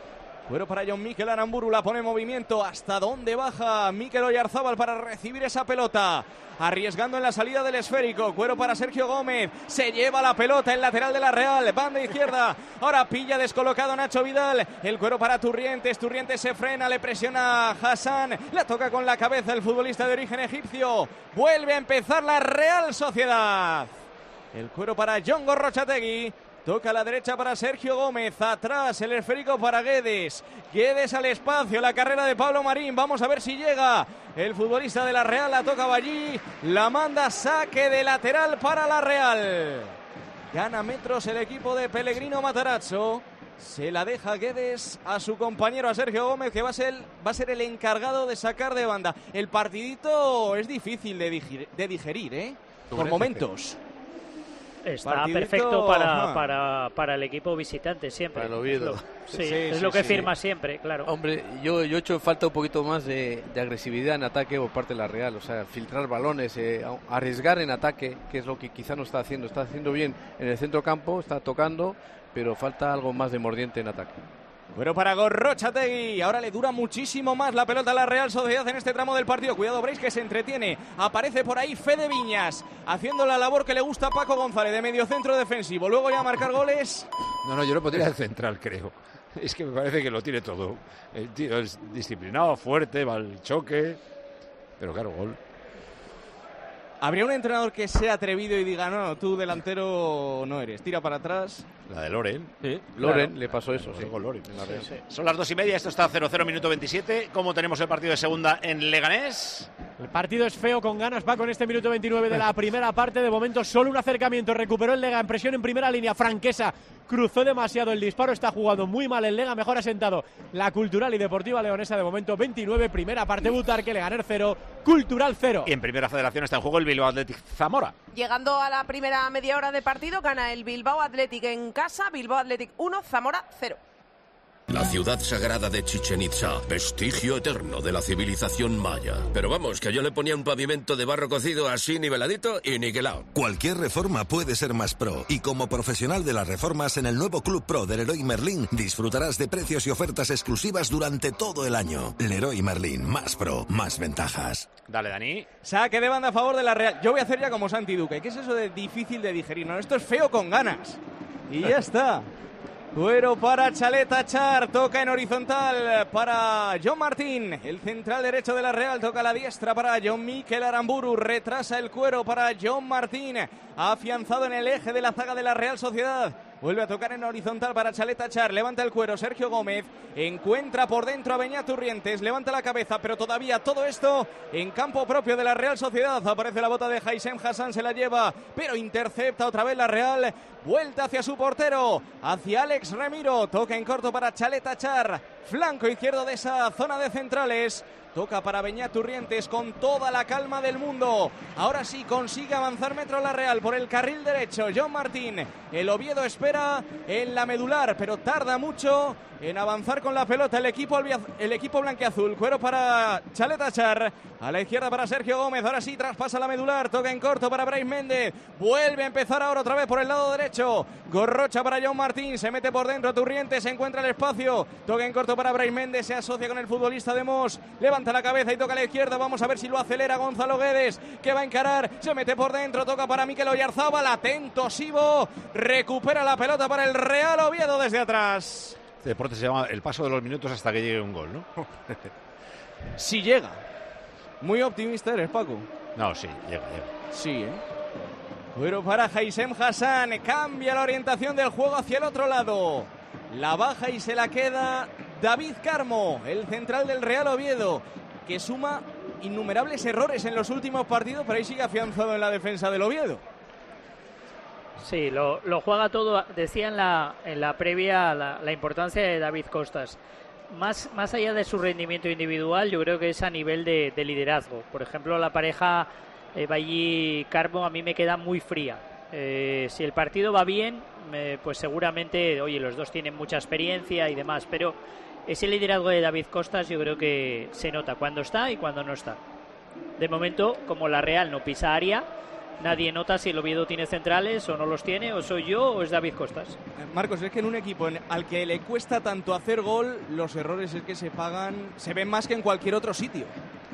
Cuero para John Mikel Aramburu, la pone en movimiento. ¿Hasta dónde baja Mikel Oyarzábal para recibir esa pelota? Arriesgando en la salida del esférico. Cuero para Sergio Gómez. Se lleva la pelota el lateral de la Real. Banda izquierda. Ahora pilla descolocado Nacho Vidal. El Cuero para Turrientes. Turrientes se frena. Le presiona Hassan. La toca con la cabeza el futbolista de origen egipcio. Vuelve a empezar la Real Sociedad. El Cuero para Jon Gorrotxategi. Toca a la derecha para Sergio Gómez. Atrás el esférico para Guedes. Guedes al espacio. La carrera de Pablo Marín. Vamos a ver si llega. El futbolista de la Real la toca allí. La manda saque de lateral para la Real. Gana metros el equipo de Pellegrino Matarazzo. Se la deja Guedes a su compañero, a Sergio Gómez, que va a ser, va a ser el encargado de sacar de banda. El partidito es difícil de digerir, de digerir ¿eh? Por momentos. Está Partidito, perfecto para, ajá. para, para el equipo visitante siempre. Para el Oviedo. Es lo, sí, Sí, es sí, lo que sí. firma siempre, claro. Hombre, yo, yo he hecho falta un poquito más de, de agresividad en ataque por parte de la Real, o sea, filtrar balones, eh, arriesgar en ataque, que es lo que quizá no está haciendo. Está haciendo bien en el centro campo, está tocando, pero falta algo más de mordiente en ataque. Pero para Gorrotxategi, ahora le dura muchísimo más la pelota a la Real Sociedad en este tramo del partido. Cuidado, Brais, que se entretiene. Aparece por ahí Fede Viñas, haciendo la labor que le gusta a Paco González, de mediocentro defensivo. Luego ya a marcar goles. No, no, yo lo pondría de central, creo. Es que me parece que lo tiene todo. El tío es disciplinado, fuerte, va al choque. Pero claro, gol. ¿Habría un entrenador que sea atrevido y diga, no, no, tú delantero no eres, tira para atrás? La de Loren. Sí, Loren le pasó eso, sí. Con Loren. En la Real. Son las dos y media, esto está cero cero, minuto veintisiete. ¿Cómo tenemos el partido de segunda en Leganés? El partido es feo con ganas, va con este minuto veintinueve de la primera parte. De momento solo un acercamiento, recuperó el Lega en presión en primera línea. Franquesa cruzó demasiado el disparo, está jugando muy mal el Lega, mejor asentado la Cultural y Deportiva Leonesa. De momento veintinueve, primera parte, Butarque, Leganés cero, Cultural cero. Y en primera federación está en juego el Bilbao Athletic Zamora. Llegando a la primera media hora de partido, gana el Bilbao Athletic en casa, Bilbao Athletic uno, Zamora cero. La ciudad sagrada de Chichén Itzá, vestigio eterno de la civilización maya. Pero vamos, que yo le ponía un pavimento de barro cocido así niveladito y niquelado. Cualquier reforma puede ser más pro, y como profesional de las reformas en el nuevo Club Pro del Leroy Merlin disfrutarás de precios y ofertas exclusivas durante todo el año. Leroy Merlin, más pro, más ventajas. Dale, Dani. Saque de banda a favor de la Real. Yo voy a hacer ya como Santi Duque. ¿Qué es eso de difícil de digerir? No, esto es feo con ganas. Y ya está. Cuero para Chaleta Char, toca en horizontal para John Martín, el central derecho de la Real, toca a la diestra para John Mikel Aramburu, retrasa el Cuero para John Martín, afianzado en el eje de la zaga de la Real Sociedad. Vuelve a tocar en horizontal para Chaleta Char, levanta el Cuero, Sergio Gómez, encuentra por dentro a Beñat Turrientes, levanta la cabeza, pero todavía todo esto en campo propio de la Real Sociedad. Aparece la bota de Haysem Hassan, se la lleva, pero intercepta otra vez la Real, vuelta hacia su portero, hacia Alex Remiro, toca en corto para Chaleta Char, flanco izquierdo de esa zona de centrales. Toca para Beñat Turrientes con toda la calma del mundo. Ahora sí consigue avanzar metro la Real por el carril derecho. John Martín. El Oviedo espera en la medular, pero tarda mucho en avanzar con la pelota el equipo, el equipo blanquiazul. Cuero para Chaleta Char. A la izquierda para Sergio Gómez. Ahora sí traspasa la medular. Toca en corto para Brais Méndez. Vuelve a empezar ahora otra vez por el lado derecho. Gorrocha para John Martín. Se mete por dentro Turrientes. Se encuentra el espacio. Toca en corto para Brais Méndez. Se asocia con el futbolista de Mos. Levanta la cabeza y toca a la izquierda. Vamos a ver si lo acelera Gonzalo Guedes, que va a encarar. Se mete por dentro. Toca para Mikel Oyarzábal. Atento Sibo. Recupera la pelota para el Real Oviedo desde atrás. Este deporte se llama el paso de los minutos hasta que llegue un gol, ¿no? Si llega. Muy optimista eres, Paco. No, sí, llega, llega. Sí, ¿eh? Pero para Haysem Hassan, cambia la orientación del juego hacia el otro lado. La baja y se la queda David Carmo, el central del Real Oviedo, que suma innumerables errores en los últimos partidos, pero ahí sigue afianzado en la defensa del Oviedo. Sí, lo, lo juega todo. Decía en la, en la previa la, la importancia de David Costas. Más, más allá de su rendimiento individual, yo creo que es a nivel de, de liderazgo. Por ejemplo, la pareja eh, Bailly-Carmo a mí me queda muy fría. Eh, si el partido va bien, eh, pues seguramente, oye, los dos tienen mucha experiencia y demás, pero ese liderazgo de David Costas yo creo que se nota cuando está y cuando no está. De momento, como la Real no pisa área, nadie nota si el Oviedo tiene centrales o no los tiene, o soy yo o es David Costas. Marcos, es que en un equipo en, al que le cuesta tanto hacer gol, los errores es que se pagan, se ven más que en cualquier otro sitio.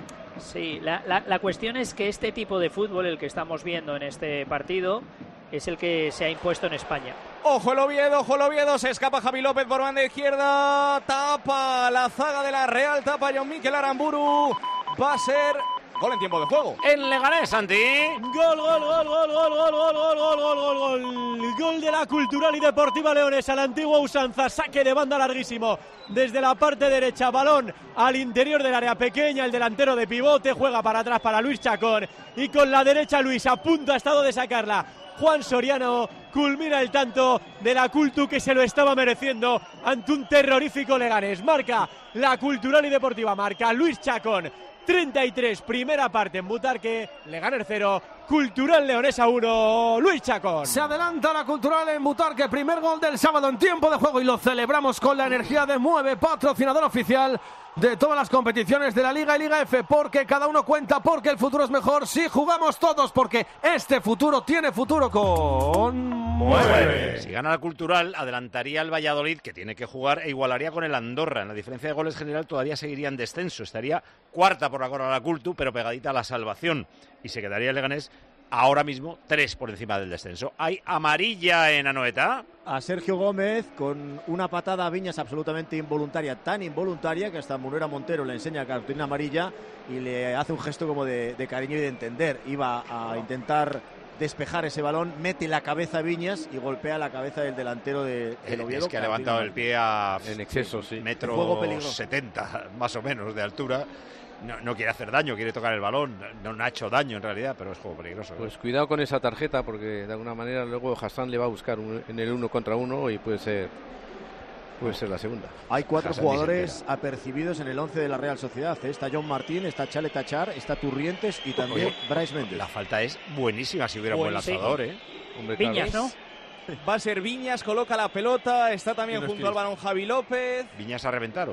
Sí, la, la, la cuestión es que este tipo de fútbol, el que estamos viendo en este partido, es el que se ha impuesto en España. Ojo el Oviedo, ojo el Oviedo, se escapa Javi López por banda izquierda, tapa la zaga de la Real, tapa John Mikel Aramburu, va a ser gol en tiempo de juego. El Leganés, Santi. Gol, gol, gol, gol, gol, gol, gol, gol, gol, gol, gol, gol. Gol de la Cultural y Deportiva Leonesa, la antigua usanza, saque de banda larguísimo desde la parte derecha, balón al interior del área pequeña, el delantero de pivote, juega para atrás para Luis Chacón y con la derecha Luis, a punto ha estado de sacarla Juan Soriano, culmina el tanto de la Cultu que se lo estaba mereciendo ante un terrorífico Leganés. Marca la Cultural y Deportiva, marca Luis Chacón, treinta y tres, primera parte en Butarque, Leganés cero, Cultural Leonesa uno, Luis Chacón. Se adelanta la Cultural en Butarque, primer gol del sábado en tiempo de juego y lo celebramos con la energía de Mueve, patrocinador oficial de todas las competiciones de la Liga y Liga F, porque cada uno cuenta, porque el futuro es mejor si jugamos todos, porque este futuro tiene futuro con Mueve. Si gana la Cultural, adelantaría el Valladolid, que tiene que jugar, e igualaría con el Andorra. En la diferencia de goles general todavía seguiría en descenso. Estaría cuarta por la corona de la Cultu, pero pegadita a la salvación. Y se quedaría el Leganés ahora mismo tres por encima del descenso. Hay amarilla en Anoeta. A Sergio Gómez con una patada a Viñas absolutamente involuntaria, tan involuntaria que hasta Munera Montero le enseña cartulina amarilla y le hace un gesto como de, de cariño y de entender. Iba a intentar despejar ese balón, mete la cabeza a Viñas y golpea la cabeza del delantero de, del Oviedo. Es que ha levantado el pie a en exceso, sí. metro setenta más o menos de altura. No, no quiere hacer daño, quiere tocar el balón. No, no ha hecho daño en realidad, pero es juego peligroso. Pues ¿eh? Cuidado con esa tarjeta, porque de alguna manera luego Hassan le va a buscar un, en el uno contra uno y puede ser puede ser la segunda. Hay cuatro Hassan jugadores apercibidos en el once de la Real Sociedad. Está John Martín, está Chale Tachar, está Turrientes y también Oye, Brais Méndez. La falta es buenísima si hubiera un buen lanzador, ¿eh? Hombre, Viñas, claro. ¿no? Va a ser Viñas, coloca la pelota, está también junto tienes? al balón Javi López. ¿Viñas a reventar o...?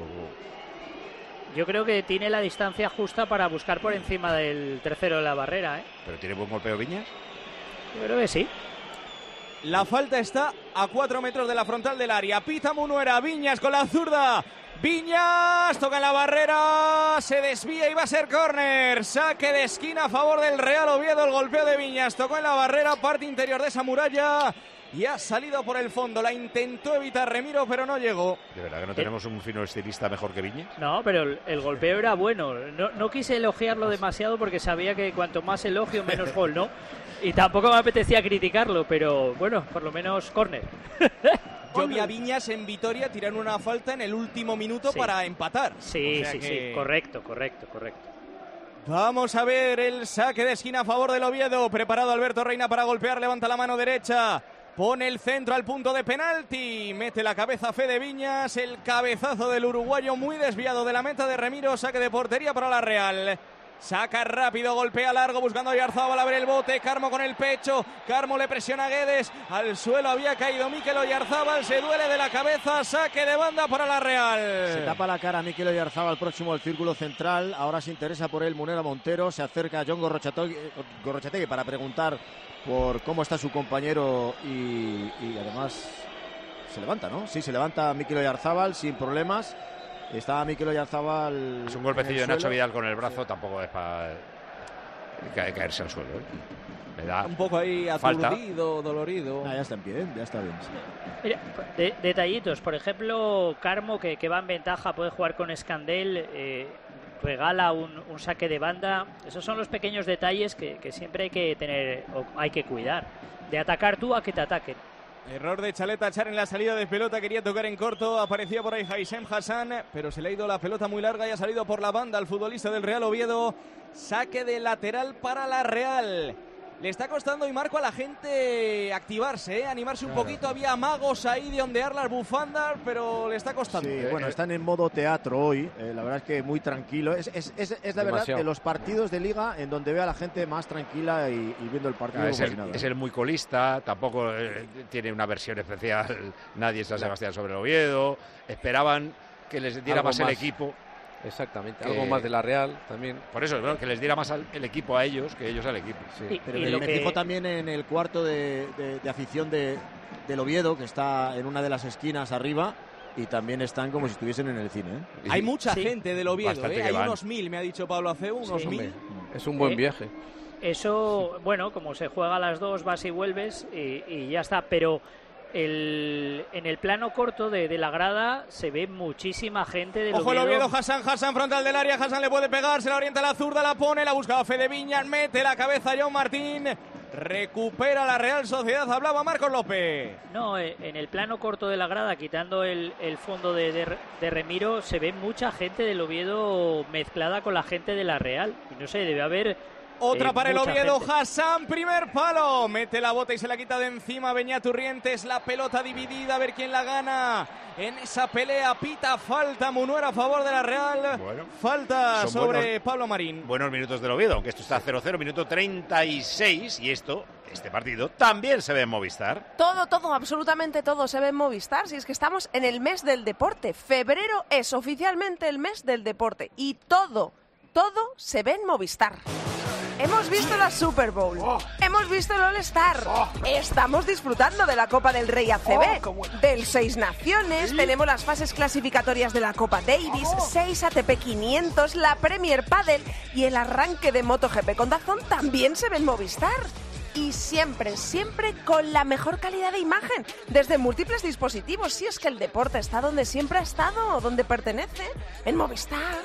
Yo creo que tiene la distancia justa para buscar por encima del tercero de la barrera, ¿eh? ¿Pero tiene buen golpeo Viñas? Yo creo que sí. La falta está a cuatro metros de la frontal del área. Pita Munuera, Viñas con la zurda. Viñas toca en la barrera, se desvía y va a ser córner. Saque de esquina a favor del Real Oviedo. El golpeo de Viñas tocó en la barrera, parte interior de esa muralla. Y ha salido por el fondo, la intentó evitar Remiro, pero no llegó. ¿De verdad que no tenemos un fino estilista mejor que Viñas? No, pero el, el golpeo era bueno. No, no quise elogiarlo demasiado porque sabía que cuanto más elogio, menos gol, ¿no? Y tampoco me apetecía criticarlo, pero bueno, por lo menos córner. Yo vi a Viñas en Vitoria tirar una falta en el último minuto sí. para empatar. Sí, o sea sí, que... sí, correcto, correcto, correcto. Vamos a ver el saque de esquina a favor del Oviedo. Preparado Alberto Reina para golpear, levanta la mano derecha. Pone el centro al punto de penalti. Mete la cabeza Fede Viñas. El cabezazo del uruguayo muy desviado de la meta de Remiro. Saque de portería para la Real. Saca rápido, golpea largo buscando a Oyarzábal a ver el bote. Carmo con el pecho. Carmo le presiona a Guedes. Al suelo había caído Mikel Oyarzábal. Se duele de la cabeza. Saque de banda para la Real. Se tapa la cara a Mikel Oyarzábal próximo al círculo central. Ahora se interesa por él Munera Montero. Se acerca a John Gorrochategui para preguntar por cómo está su compañero y, y además se levanta, ¿no? Sí, se levanta Mikel Oyarzábal sin problemas. Está Mikel Oyarzábal. Es un golpecillo de Nacho Vidal con el brazo, sí. Tampoco es para ca caerse al suelo, ¿eh? Le da un poco ahí aturdido, dolorido. Ah, ya está en pie, ya está bien. Sí. Mira, de, detallitos, por ejemplo, Carmo, que, que va en ventaja, puede jugar con Escandel, eh, regala un, un saque de banda. Esos son los pequeños detalles que, que siempre hay que tener, o hay que cuidar. De atacar tú a que te ataquen. Error de Chale Tachar en la salida de pelota, quería tocar en corto, aparecía por ahí Haisem Hassan, pero se le ha ido la pelota muy larga y ha salido por la banda al futbolista del Real Oviedo. Saque de lateral para la Real. Le está costando y Marco a la gente activarse, ¿eh? animarse un claro. poquito. Había amagos ahí de ondear las bufandas, pero le está costando. Sí, bueno, están en modo teatro hoy. Eh, la verdad es que muy tranquilo. Es, es, es, es la verdad de los partidos de Liga en donde ve a la gente más tranquila y, y viendo el partido. Ah, es, como el, si nada. es el muy colista, tampoco eh, tiene una versión especial. Nadie es San Sebastián sobre el Oviedo. Esperaban que les diera más, más el equipo. Exactamente, Que- algo más de la Real también. Por eso, bueno, que les diera más al- el equipo a ellos que ellos al equipo. Sí. Pero me, me fijo también en el cuarto de, de- de afición de, del Oviedo, que está en una de las esquinas arriba, y también están como si estuviesen en el cine. ¿eh? Hay mucha Sí. gente del Oviedo, Bastante ¿eh? que Hay van. unos mil, me ha dicho Pablo Aceu, unos Sí. mil. Es un buen Eh, viaje. Eso, bueno, como se juega a las dos, vas y vuelves y, y ya está. Pero el, en el plano corto de, de la grada se ve muchísima gente del Ojo el Oviedo. Oviedo, Hassan, Hassan frontal del área, Hassan le puede pegar, se la orienta a la zurda, la pone, la busca Fede Viñas, mete la cabeza John Martín, recupera la Real Sociedad, hablaba Marcos López. No, eh, en el plano corto de la grada, quitando el, el fondo de, de, de Remiro, se ve mucha gente del Oviedo mezclada con la gente de la Real. Y no sé, debe haber... Otra eh, para el mucha Oviedo, gente. Hassan, primer palo, mete la bota y se la quita de encima Beñaturrientes, la pelota dividida, a ver quién la gana en esa pelea, pita falta, Munuera a favor de la Real, Bueno, falta son sobre buenos- Pablo Marín. Buenos minutos del Oviedo, aunque esto está cero cero, minuto treinta y seis, y esto, este partido, también se ve en Movistar. Todo, todo, absolutamente todo se ve en Movistar. Si es que estamos en el mes del deporte. Febrero es oficialmente el mes del deporte. Y todo, todo se ve en Movistar. Hemos visto la Super Bowl. Hemos visto el All-Star. Estamos disfrutando de la Copa del Rey A C B. Del Seis Naciones. Tenemos las fases clasificatorias de la Copa Davis. seis A T P quinientos. La Premier Padel. Y el arranque de MotoGP con Dazón también se ve en Movistar. Y siempre, siempre con la mejor calidad de imagen, desde múltiples dispositivos. Si es que el deporte está donde siempre ha estado, donde pertenece, en Movistar.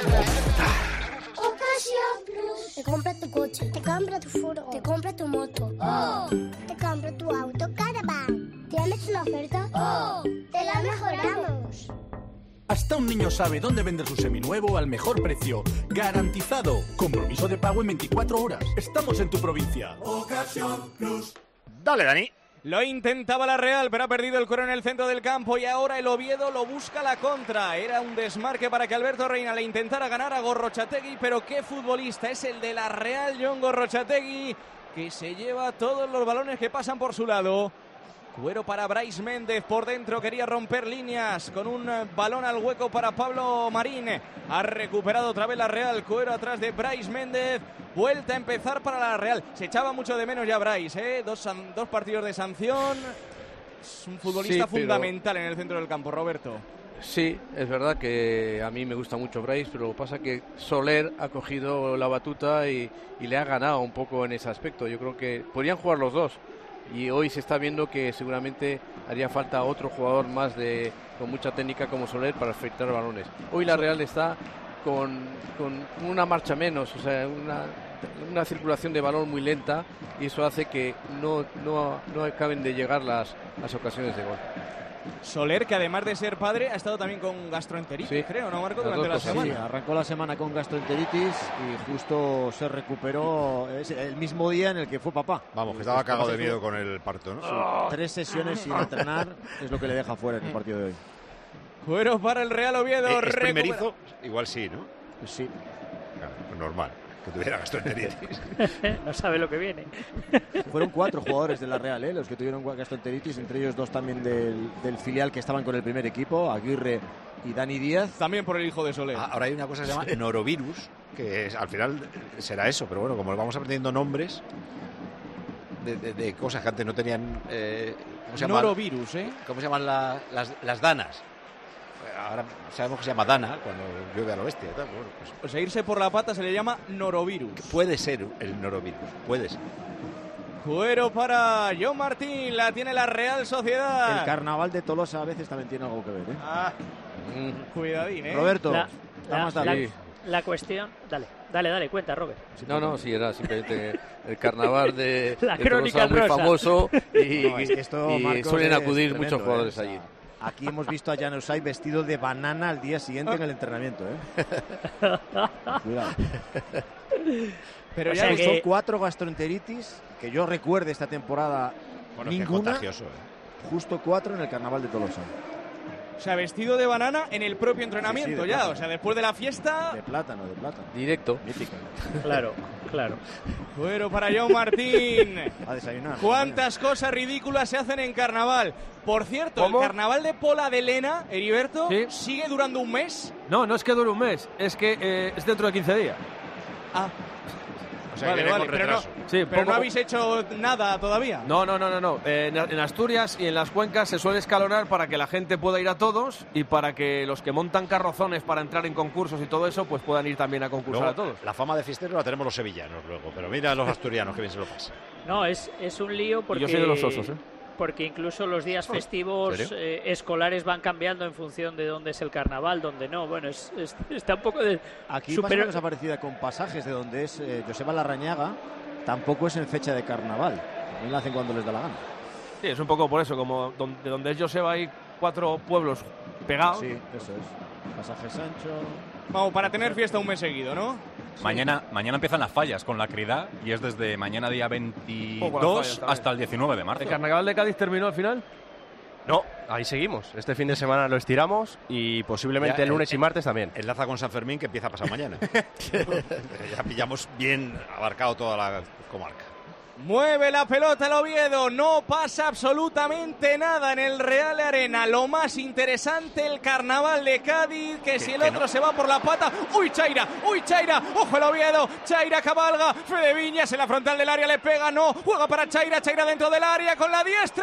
Ocasión Plus. Te compra tu coche, te compra tu furo, te compra tu moto. ¡Oh! Te compra tu auto Caravan. ¿Tienes una oferta? ¡Oh! Te la mejoramos. Hasta un niño sabe dónde vender su seminuevo al mejor precio. Garantizado. Compromiso de pago en veinticuatro horas. Estamos en tu provincia. Ocasión Plus. Dale, Dani. Lo intentaba la Real, pero ha perdido el cuero en el centro del campo y ahora el Oviedo lo busca la contra. Era un desmarque para que Alberto Reina le intentara ganar a Gorrochategui, pero qué futbolista es el de la Real, Jon Gorrochategui, que se lleva todos los balones que pasan por su lado. Cuero para Brais Méndez, por dentro quería romper líneas con un balón al hueco para Pablo Marín. Ha recuperado otra vez la Real, Cuero atrás de Brais Méndez, vuelta a empezar para la Real. Se echaba mucho de menos ya Brais, ¿eh? dos, san- dos partidos de sanción. Es un futbolista Sí, pero- fundamental en el centro del campo, Roberto. Sí, es verdad que a mí me gusta mucho Brais, pero lo que pasa es que Soler ha cogido la batuta y, y le ha ganado un poco en ese aspecto. Yo creo que podrían jugar los dos. Y hoy se está viendo que seguramente haría falta otro jugador más de con mucha técnica como Soler para filtrar balones. Hoy la Real está con, con una marcha menos, o sea, una, una circulación de balón muy lenta, y eso hace que no, no, no acaben de llegar las, las ocasiones de gol. Soler, que además de ser padre, ha estado también con gastroenteritis, Sí. creo, ¿no, Marco? Las Durante la dos cosas. semana. Sí, arrancó la semana con gastroenteritis y justo se recuperó es el mismo día en el que fue papá. Vamos, que estaba cagado de miedo con el parto, ¿no? Sí, tres sesiones sin entrenar es lo que le deja fuera en el partido de hoy. Cuero para el Real Oviedo. ¿Es recupera- primerizo? Igual sí, ¿no? Sí. Claro, pues normal, que tuviera gastroenteritis. No sabe lo que viene. Fueron cuatro jugadores de la Real, ¿eh? Los que tuvieron gastroenteritis, entre ellos dos también del, del filial que estaban con el primer equipo, Aguirre y Dani Díaz. También por el hijo de Soler. Ah, ahora hay una cosa que se llama norovirus, que es- al final será eso, pero bueno, como vamos aprendiendo nombres de, de- de cosas que antes no tenían... Eh, ¿cómo se llama? Norovirus, ¿eh? ¿Cómo se llaman la- las, las danas? Ahora sabemos que se llama dana cuando llueve a lo bestia. y tal, bueno, pues O sea, irse por la pata se le llama norovirus. puede ser el norovirus, puede ser. Cuero para John Martín, la tiene la Real Sociedad. El carnaval de Tolosa a veces también tiene algo que ver, ¿eh? Ah, cuidadín, ¿eh? Roberto, La, da la- más la- David. la cuestión... Dale, dale, dale, cuenta, Robert. No, no, sí, era simplemente el carnaval de, La de crónica Tolosa muy rosa. famoso y, No, es que esto, y Marcos, suelen es acudir tremendo, muchos jugadores ¿eh? O sea, allí. Aquí hemos visto a Januzaj vestido de banana al día siguiente en el entrenamiento, ¿eh? Cuidado. Pero O ya sea, que- son cuatro gastroenteritis que yo recuerde esta temporada. Bueno, es que es ninguna, contagioso, ¿eh? justo cuatro en el carnaval de Tolosa. O sea, vestido de banana en el propio entrenamiento, Sí, sí, de ya. plátano. O sea, después de la fiesta. De plátano, de plátano. Directo. Mítica. Claro, claro. Bueno, para John Martín. A desayunar. ¿Cuántas cosas ridículas se hacen en carnaval? Por cierto, ¿Cómo? el carnaval de Pola de Lena, Heriberto, Sí. sigue durando un mes. No, no es que dure un mes, es que eh, es dentro de quince días. Ah. O sea, Vale, que viene vale, con pero no, retraso. Sí, pero poco- no habéis hecho nada todavía. No, no, no, no, no. Eh, en, en Asturias y en las cuencas se suele escalonar para que la gente pueda ir a todos y para que los que montan carrozones para entrar en concursos y todo eso, pues puedan ir también a concursar Luego, a todos. la fama de fiestero la tenemos los sevillanos luego, pero mira a los asturianos que bien se lo pasan. No, es, es un lío porque... Y yo soy de los osos, ¿eh? Porque incluso los días festivos ¿En serio? eh, escolares van cambiando en función de dónde es el carnaval, dónde no. Bueno, es, es- está un poco de... Aquí super- pasa una cosa parecida con Pasajes, de donde es eh, Joseba Larrañaga, tampoco es en fecha de carnaval. También lo hacen cuando les da la gana. Sí, es un poco por eso, como don- de donde es Joseba hay cuatro pueblos pegados. Sí, eso es. Pasaje Sancho. Vamos, para tener fiesta un mes seguido, ¿no? Mañana, mañana empiezan las fallas con la Crida y es desde mañana día Oh, con las veintidós fallas también. hasta el diecinueve de marzo. ¿El carnaval de Cádiz terminó al final? No, ahí seguimos. Este fin de semana lo estiramos y posiblemente Ya, el lunes eh, y martes también. Enlaza con San Fermín que empieza pasado mañana. Ya pillamos bien abarcado toda la comarca. Mueve la pelota el Oviedo, no pasa absolutamente nada en el Real Arena. Lo más interesante, el carnaval de Cádiz, que si el que otro no. se va por la pata. ¡Uy, Chaira! ¡Uy, Chaira! ¡Ojo el Oviedo! Chaira cabalga, Fede Viñas en la frontal del área le pega, no. Juega para Chaira, Chaira dentro del área con la diestra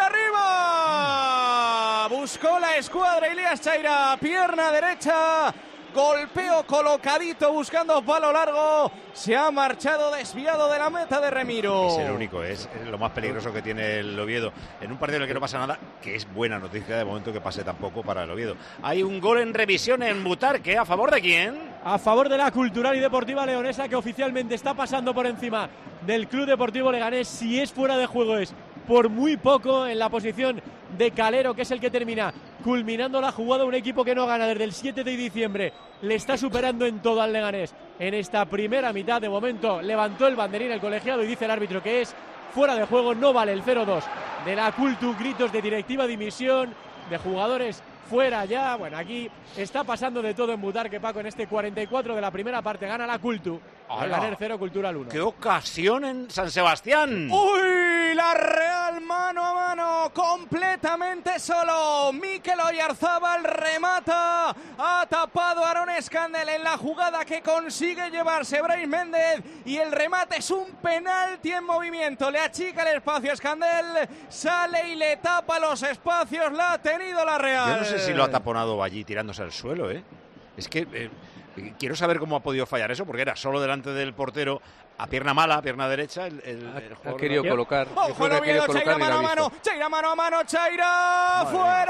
arriba. Buscó la escuadra Elías Chaira, pierna derecha. Golpeo colocadito buscando palo largo. Se ha marchado desviado de la meta de Remiro. Es el único, es lo más peligroso que tiene el Oviedo. En un partido en el que no pasa nada, que es buena noticia de momento que pase tampoco para el Oviedo. Hay un gol en revisión en Butarque. ¿A favor de quién? A favor de la Cultural y Deportiva Leonesa, que oficialmente está pasando por encima del Club Deportivo Leganés. Si es fuera de juego es por muy poco en la posición de Calero, que es el que termina culminando la jugada. Un equipo que no gana desde el siete de diciembre, le está superando en todo al Leganés en esta primera mitad. De momento levantó el banderín el colegiado y dice el árbitro que es fuera de juego, no vale el cero dos de la Cultu. Gritos de directiva, dimisión de jugadores fuera ya. Bueno, aquí está pasando de todo en Butarque, Paco, en este cuarenta y cuatro de la primera parte. Gana la Cultu. ¡Hala! Leganés cero, Cultural uno. ¡Qué ocasión en San Sebastián! ¡Uy! La Real mano a mano, completamente solo. Mikel Oyarzábal remata. Ha tapado a Aaron Escandel en la jugada que consigue llevarse Brais Méndez. Y el remate es un penalti en movimiento. Le achica el espacio a Escandel. Sale y le tapa los espacios. La ha tenido la Real. Yo no sé si lo ha taponado allí tirándose al suelo, ¿eh? Es que eh, quiero saber cómo ha podido fallar eso, porque era solo delante del portero, a pierna mala, a pierna derecha. El, el, el Ha jugador querido de- colocar. yo Ojo creo el que ha querido Oviedo, Chaira colocar y mano la a ha mano, visto. Chaira mano a mano, Chaira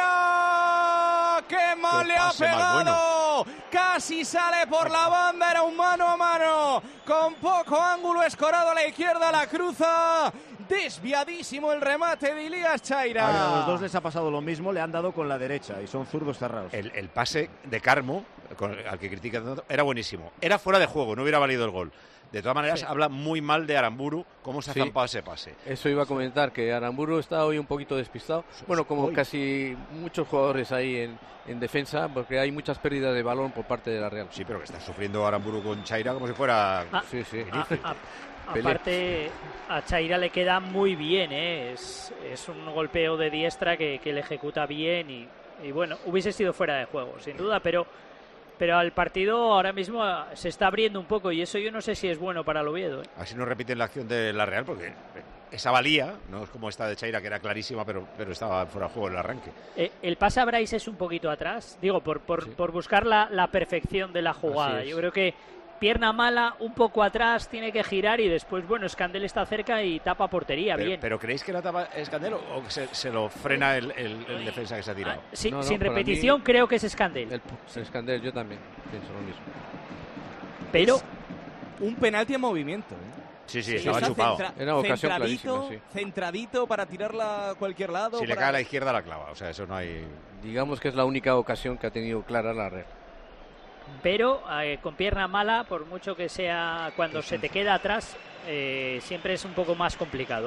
fuera. ¡Qué mal Qué le ha pase más pegado! Casi sale por la banda, era un mano a mano, con poco ángulo, escorado a la izquierda, la cruza. Desviadísimo el remate de Elías Chaira. Ahora, a los dos les ha pasado lo mismo, le han dado con la derecha y son zurdos cerrados. El, el pase de Carmo, con- al que critica tanto, era buenísimo. Era fuera de juego, no hubiera valido el gol. De todas maneras, Sí. habla muy mal de Aramburu, cómo se ha Sí. zampado ese pase. Eso iba a comentar, que Aramburu está hoy un poquito despistado. Bueno, como Hoy. casi muchos jugadores ahí en, en defensa, porque hay muchas pérdidas de balón por parte de la Real. Sí, pero que está sufriendo Aramburu con Chaira como si fuera... Ah, Sí, sí. a- a- Pelé. aparte, a Chaira le queda muy bien, ¿eh? es, es un golpeo de diestra que, que le ejecuta bien y, y bueno, hubiese sido fuera de juego, sin duda, pero, pero al partido ahora mismo ah, se está abriendo un poco y eso yo no sé si es bueno para el Oviedo. ¿eh? Así no repiten la acción de la Real, porque esa valía, no es como esta de Chaira, que era clarísima, pero, pero estaba fuera de juego en el arranque. Eh, el pase a Brais es un poquito atrás, digo, por, por, por buscar la, la perfección de la jugada. Así es. Yo creo que pierna mala, un poco atrás, tiene que girar y después, bueno, Escandel está cerca y tapa portería, Pero, bien. pero ¿creéis que la tapa Escandelo o que se, se lo frena el, el- el defensa que se ha tirado? Sí, No, no, sin para repetición mí- creo que es Escandel. El, el Escandel, yo también pienso lo mismo. Pero Es un penalti en movimiento. ¿eh? Sí, sí, Sí, estaba está chupado. centra- Era una ocasión centradito, clarísima, sí. centradito para tirarla a cualquier lado. Si le para- cae a la izquierda, la clava. O sea, eso no hay... Digamos que es la única ocasión que ha tenido clara la Real. pero eh, con pierna mala, por mucho que sea cuando se te queda atrás, eh, siempre es un poco más complicado, ¿eh?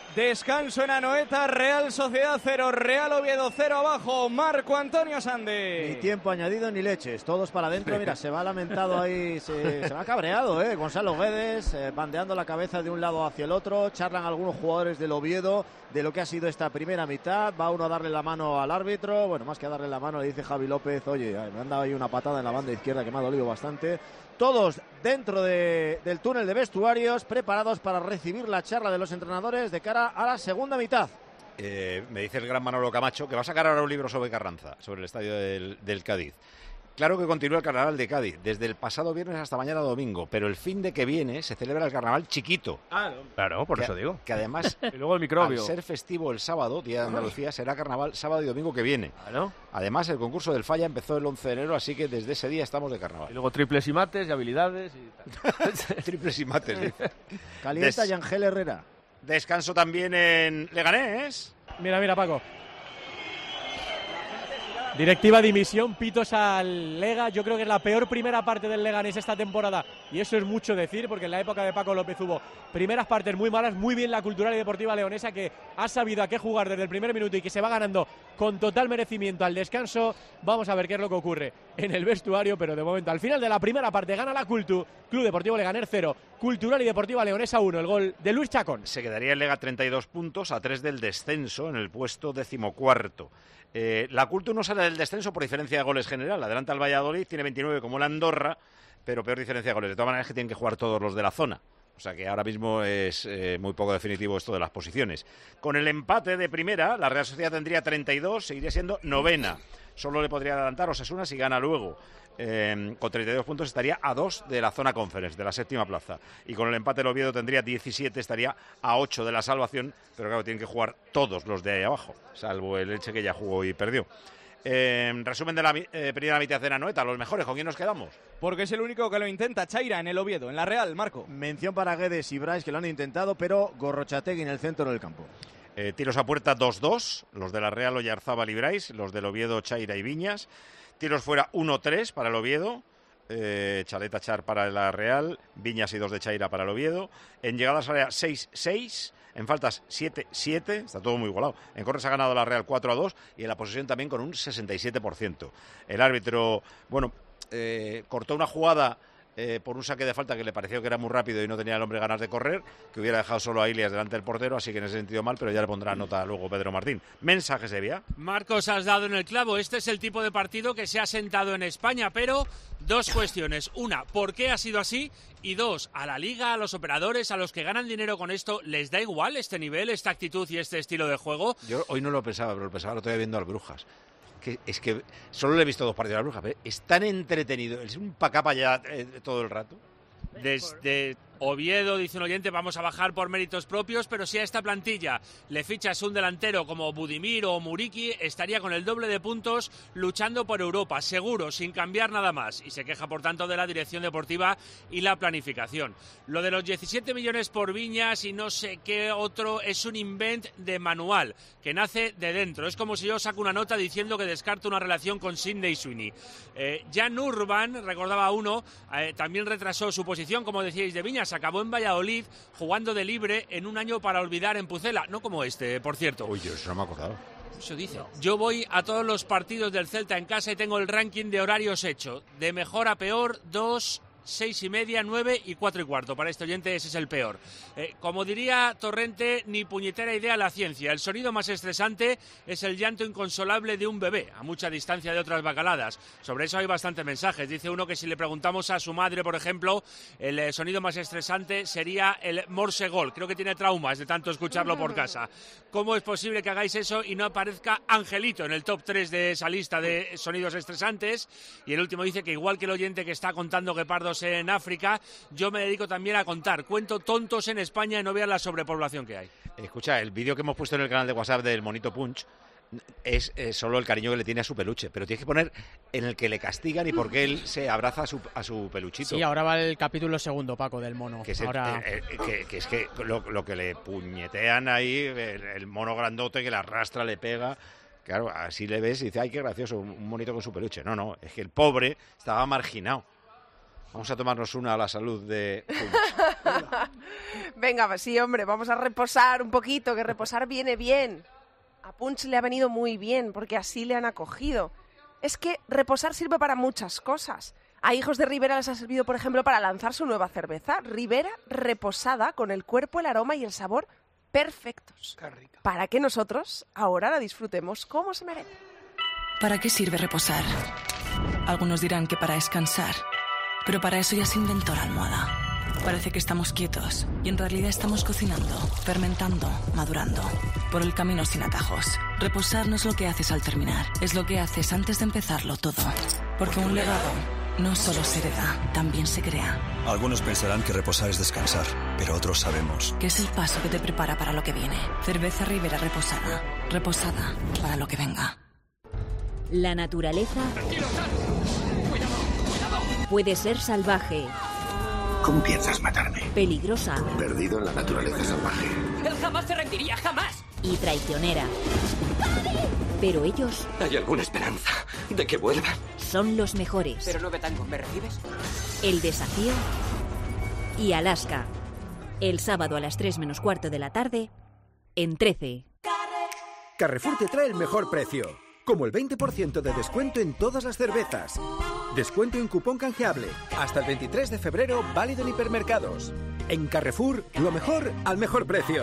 Descanso en Anoeta, Real Sociedad cero, Real Oviedo cero abajo, Marco Antonio Sande. Ni tiempo añadido ni leches, todos para adentro. Mira, se va lamentado ahí, se, se va cabreado, ¿eh? Gonzalo Guedes, eh, bandeando la cabeza de un lado hacia el otro. Charlan algunos jugadores del Oviedo de lo que ha sido esta primera mitad. Va uno a darle la mano al árbitro. Bueno, más que a darle la mano, le dice Javi López, oye, me han dado ahí una patada en la banda izquierda que me ha dolido bastante. Todos dentro de, del túnel de vestuarios, preparados para recibir la charla de los entrenadores de cara a la segunda mitad. Eh, me dice el gran Manolo Camacho que va a sacar ahora un libro sobre Carranza, sobre el estadio del, del Cádiz. Claro que continúa el carnaval de Cádiz, desde el pasado viernes hasta mañana domingo, pero el fin de que viene se celebra el carnaval chiquito. Ah, no. Claro, por que, eso digo. Que además, y luego el microbio. Al ser festivo el sábado, Día de Andalucía, será carnaval sábado y domingo que viene. Claro. Además, el concurso del Falla empezó el once de enero, así que desde ese día estamos de carnaval. Y luego triples y mates y habilidades. Y triples y mates, dice. Calienta Des... y Ángel Herrera. Descanso también en Leganés. Mira, mira, Paco. Directiva dimisión, pitos al Lega. Yo creo que es la peor primera parte del Leganés esta temporada. Y eso es mucho decir, porque en la época de Paco López hubo primeras partes muy malas. Muy bien la Cultural y Deportiva Leonesa, que ha sabido a qué jugar desde el primer minuto y que se va ganando con total merecimiento al descanso. Vamos a ver qué es lo que ocurre en el vestuario, pero de momento, al final de la primera parte, gana la Cultu. Club Deportivo Leganés cero, Cultural y Deportiva Leonesa uno. El gol de Luis Chacón. Se quedaría el Lega treinta y dos puntos a tres del descenso en el puesto decimocuarto. Eh, la Cultu no sale del descenso por diferencia de goles general. Adelanta el Valladolid, tiene veintinueve como la Andorra, pero peor diferencia de goles. De todas maneras, que tienen que jugar todos los de la zona. O sea que ahora mismo es eh, muy poco definitivo esto de las posiciones. Con el empate de primera, la Real Sociedad tendría treinta y dos, seguiría siendo novena. Solo le podría adelantar Osasuna si gana luego. Eh, con treinta y dos puntos estaría a dos de la zona conference, de la séptima plaza. Y con el empate el Oviedo tendría diecisiete, estaría a ocho de la salvación. Pero claro, tienen que jugar todos los de ahí abajo, salvo el Elche que ya jugó y perdió. Eh, resumen de la eh, primera mitad de Anoeta, los mejores, ¿con quién nos quedamos? Porque es el único que lo intenta, Chaira en el Oviedo, en la Real, Marco. Mención para Guedes y Brais, que lo han intentado, pero Gorrochategui en el centro del campo. Eh, tiros a puerta dos dos, los de la Real Oyarzábal y Brais, los del Oviedo Chaira y Viñas. Tiros fuera uno tres para el Oviedo, eh, Chaleta Char para la Real, Viñas y dos de Chaira para el Oviedo. En llegadas a área seis seis, en faltas siete siete, está todo muy igualado. En corners ha ganado la Real cuatro a dos y en la posesión también con un sesenta y siete por ciento. El árbitro, bueno, eh, cortó una jugada Eh, por un saque de falta que le pareció que era muy rápido y no tenía el hombre ganas de correr, que hubiera dejado solo a Ilias delante del portero, así que en ese sentido mal, pero ya le pondrá nota luego Pedro Martín. Mensaje, Sevilla. Marcos, has dado en el clavo. Este es el tipo de partido que se ha sentado en España, pero dos cuestiones. Una, ¿por qué ha sido así? Y dos, a la Liga, a los operadores, a los que ganan dinero con esto, ¿les da igual este nivel, esta actitud y este estilo de juego? Yo hoy no lo pensaba, pero lo pensaba, lo estoy viendo al Brujas. Que es que solo le he visto dos partidos a la Bruja, pero es tan entretenido, es un pacapa ya eh, todo el rato. Desde Oviedo, dice un oyente, vamos a bajar por méritos propios, pero si a esta plantilla le fichas un delantero como Budimir o Muriqui, estaría con el doble de puntos luchando por Europa, seguro, sin cambiar nada más. Y se queja, por tanto, de la dirección deportiva y la planificación. Lo de los diecisiete millones por Viñas y no sé qué otro es un invent de manual, que nace de dentro. Es como si yo saco una nota diciendo que descarto una relación con Sidney Sweeney. Eh, Jan Urban, recordaba uno, eh, también retrasó su posición, como decíais, de Viñas. Acabó en Valladolid jugando de libre en un año para olvidar en Pucela, no como este, por cierto. Uy, eso no me ha acordado. Eso dice. Yo voy a todos los partidos del Celta en casa y tengo el ranking de horarios hecho. De mejor a peor, dos, seis y media, nueve y cuatro y cuarto. Para este oyente ese es el peor. Eh, como diría Torrente, ni puñetera idea la ciencia. El sonido más estresante es el llanto inconsolable de un bebé, a mucha distancia de otras bacaladas. Sobre eso hay bastantes mensajes. Dice uno que si le preguntamos a su madre, por ejemplo, el eh, sonido más estresante sería el Morse Gol. Creo que tiene traumas de tanto escucharlo por casa. ¿Cómo es posible que hagáis eso y no aparezca Angelito en el top tres de esa lista de sonidos estresantes? Y el último dice que igual que el oyente que está contando guepardos en África, yo me dedico también a contar. Cuento tontos en España y no vean la sobrepoblación que hay. Escucha, el vídeo que hemos puesto en el canal de WhatsApp del Monito Punch es, es solo el cariño que le tiene a su peluche, pero tienes que poner en el que le castigan y por qué él se abraza a su, a su peluchito. Sí, ahora va el capítulo segundo, Paco, del mono. Que es, ahora... el, el, el, que, que, es que lo, lo que le puñetean ahí, el, el mono grandote que le arrastra, le pega. Claro, así le ves y dices, ay, qué gracioso, un monito con su peluche. No, no, es que el pobre estaba marginado. Vamos a tomarnos una a la salud de... Venga, sí, hombre, vamos a reposar un poquito, que reposar viene bien. A Punch le ha venido muy bien, porque así le han acogido. Es que reposar sirve para muchas cosas. A Hijos de Ribera les ha servido, por ejemplo, para lanzar su nueva cerveza, Ribera reposada, con el cuerpo, el aroma y el sabor perfectos. Para que nosotros ahora la disfrutemos como se merece. ¿Para qué sirve reposar? Algunos dirán que para descansar, pero para eso ya se inventó la almohada. Parece que estamos quietos y en realidad estamos cocinando, fermentando, madurando. Por el camino sin atajos. Reposar no es lo que haces al terminar, es lo que haces antes de empezarlo todo. Porque un legado no solo se hereda, también se crea. Algunos pensarán que reposar es descansar, pero otros sabemos Que es el paso que te prepara para lo que viene. Cerveza Ribera reposada. Reposada para lo que venga. La naturaleza puede ser salvaje, ¿Cómo piensas matarme? peligrosa Perdido en la naturaleza salvaje. Él jamás se rendiría, jamás. Y traicionera. Pero ellos ¿Hay alguna esperanza de que vuelvan? son los mejores. Pero no ve tango, ¿me recibes? El Desafío y Alaska. El sábado a las tres menos cuarto de la tarde en trece. Carrefour te trae el mejor precio, como el veinte por ciento de descuento en todas las cervezas. Descuento en cupón canjeable, hasta el veintitrés de febrero, válido en hipermercados. En Carrefour, lo mejor al mejor precio.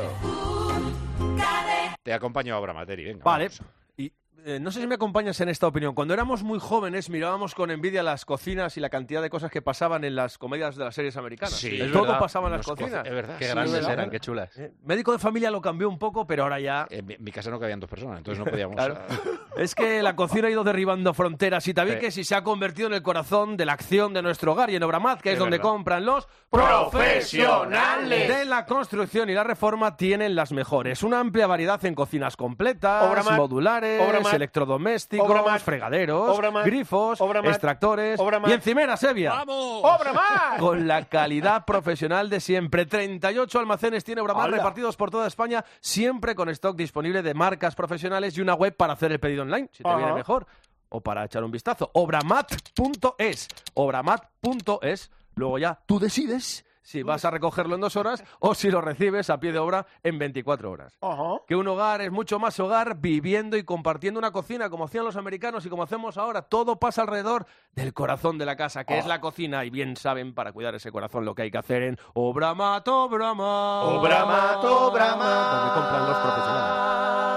Te acompaño ahora, Materi, venga. Vale. Vamos. Y eh, no sé si me acompañas en esta opinión. Cuando éramos muy jóvenes mirábamos con envidia las cocinas y la cantidad de cosas que pasaban en las comedias de las series americanas. Sí, Eh, es todo verdad. pasaba en las Nos cocinas. coce- es verdad. Qué Sí, grandes es verdad. eran, qué chulas. Eh, Médico de familia lo cambió un poco, pero ahora ya... En mi, mi casa no cabían dos personas, entonces no podíamos... Claro. Es que la cocina ha ido derribando fronteras y también Sí. que si se ha convertido en el corazón de la acción de nuestro hogar y en Obramat, que es, Es donde verdad. compran los profesionales de la construcción y la reforma, tienen las mejores. Una amplia variedad en cocinas completas, Obramat, modulares, Obramat, electrodomésticos, Obramat, fregaderos, Obramat, grifos, Obramat, extractores Obramat. y encimeras Evia. ¡Vamos! ¡Obramat! Con la calidad profesional de siempre. treinta y ocho almacenes tiene Obramat ¡Hala! repartidos por toda España, siempre con stock disponible de marcas profesionales y una web para hacer el pedido online, si te Ajá. viene mejor. O para echar un vistazo. Obramat punto es. Obramat punto es. Luego ya tú decides si vas a recogerlo en dos horas o si lo recibes a pie de obra en veinticuatro horas. Ajá. Que un hogar es mucho más hogar viviendo y compartiendo una cocina como hacían los americanos y como hacemos ahora. Todo pasa alrededor del corazón de la casa, que es la cocina. Y bien saben para cuidar ese corazón lo que hay que hacer en Obramat, Obramat. Obramat, Obramat. Donde compran los profesionales.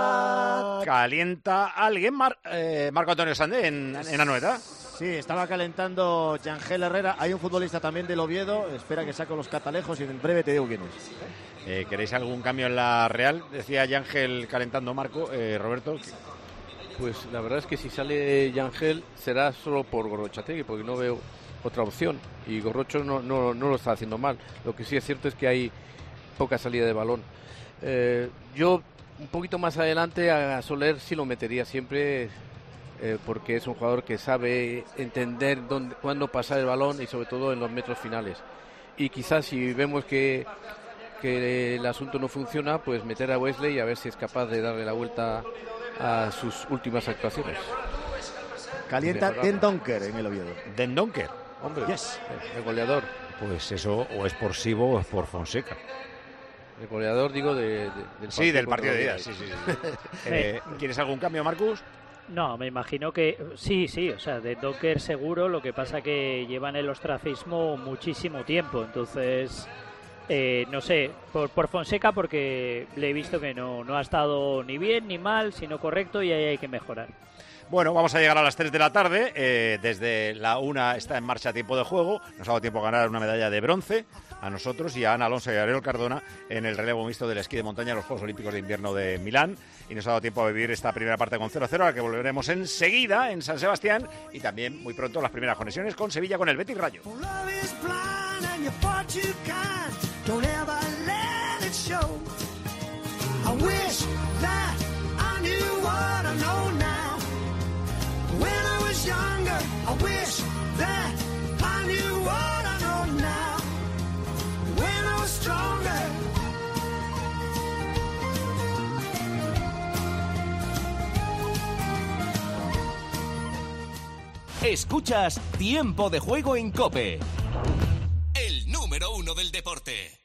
Calienta alguien, Mar- eh, Marco Antonio Sandé, en, en Anoeta. Sí, estaba calentando Yangel Herrera. Hay un futbolista también del Oviedo. Espera que saco los catalejos y en breve te digo quién es. Eh, ¿Queréis algún cambio en la Real? Decía Yángel calentando Marco. Eh, Roberto. Pues la verdad es que si sale Yangel será solo por Gorrochategui, porque no veo otra opción. Y Gorrocho no, no, no lo está haciendo mal. Lo que sí es cierto es que hay poca salida de balón. Eh, yo, un poquito más adelante, a Soler sí lo metería siempre, eh, porque es un jugador que sabe entender dónde, cuándo pasar el balón y sobre todo en los metros finales. Y quizás si vemos que, que el asunto no funciona, pues meter a Wesley y a ver si es capaz de darle la vuelta a sus últimas actuaciones. Calienta Mejorarlo. Den Donker en el Oviedo. Den Donker. Hombre, Yes. el goleador. Pues eso, o es por Sibo o es por Fonseca. El goleador, digo, de, de- del Sí, del contra partido de ida. los Sí, sí, Leones. sí. Eh, ¿Quieres algún cambio, Marcus? No, me imagino que sí, sí, o sea, de Docker seguro, lo que pasa que llevan el ostracismo muchísimo tiempo, entonces, eh, no sé, por, por Fonseca porque le he visto que no, no ha estado ni bien ni mal, sino correcto y ahí hay que mejorar. Bueno, vamos a llegar a las tres de la tarde. Eh, desde la una está en marcha tiempo de juego. Nos ha dado tiempo a ganar una medalla de bronce a nosotros y a Ana Alonso y a Ariel Cardona en el relevo mixto del esquí de montaña en los Juegos Olímpicos de Invierno de Milán. Y nos ha dado tiempo a vivir esta primera parte con cero a cero, a la que volveremos enseguida en San Sebastián. Y también muy pronto las primeras conexiones con Sevilla con el Betis Rayo. When I was younger, I wish that I knew what I know now. When I was stronger. Escuchas Tiempo de Juego en COPE. El número uno del deporte.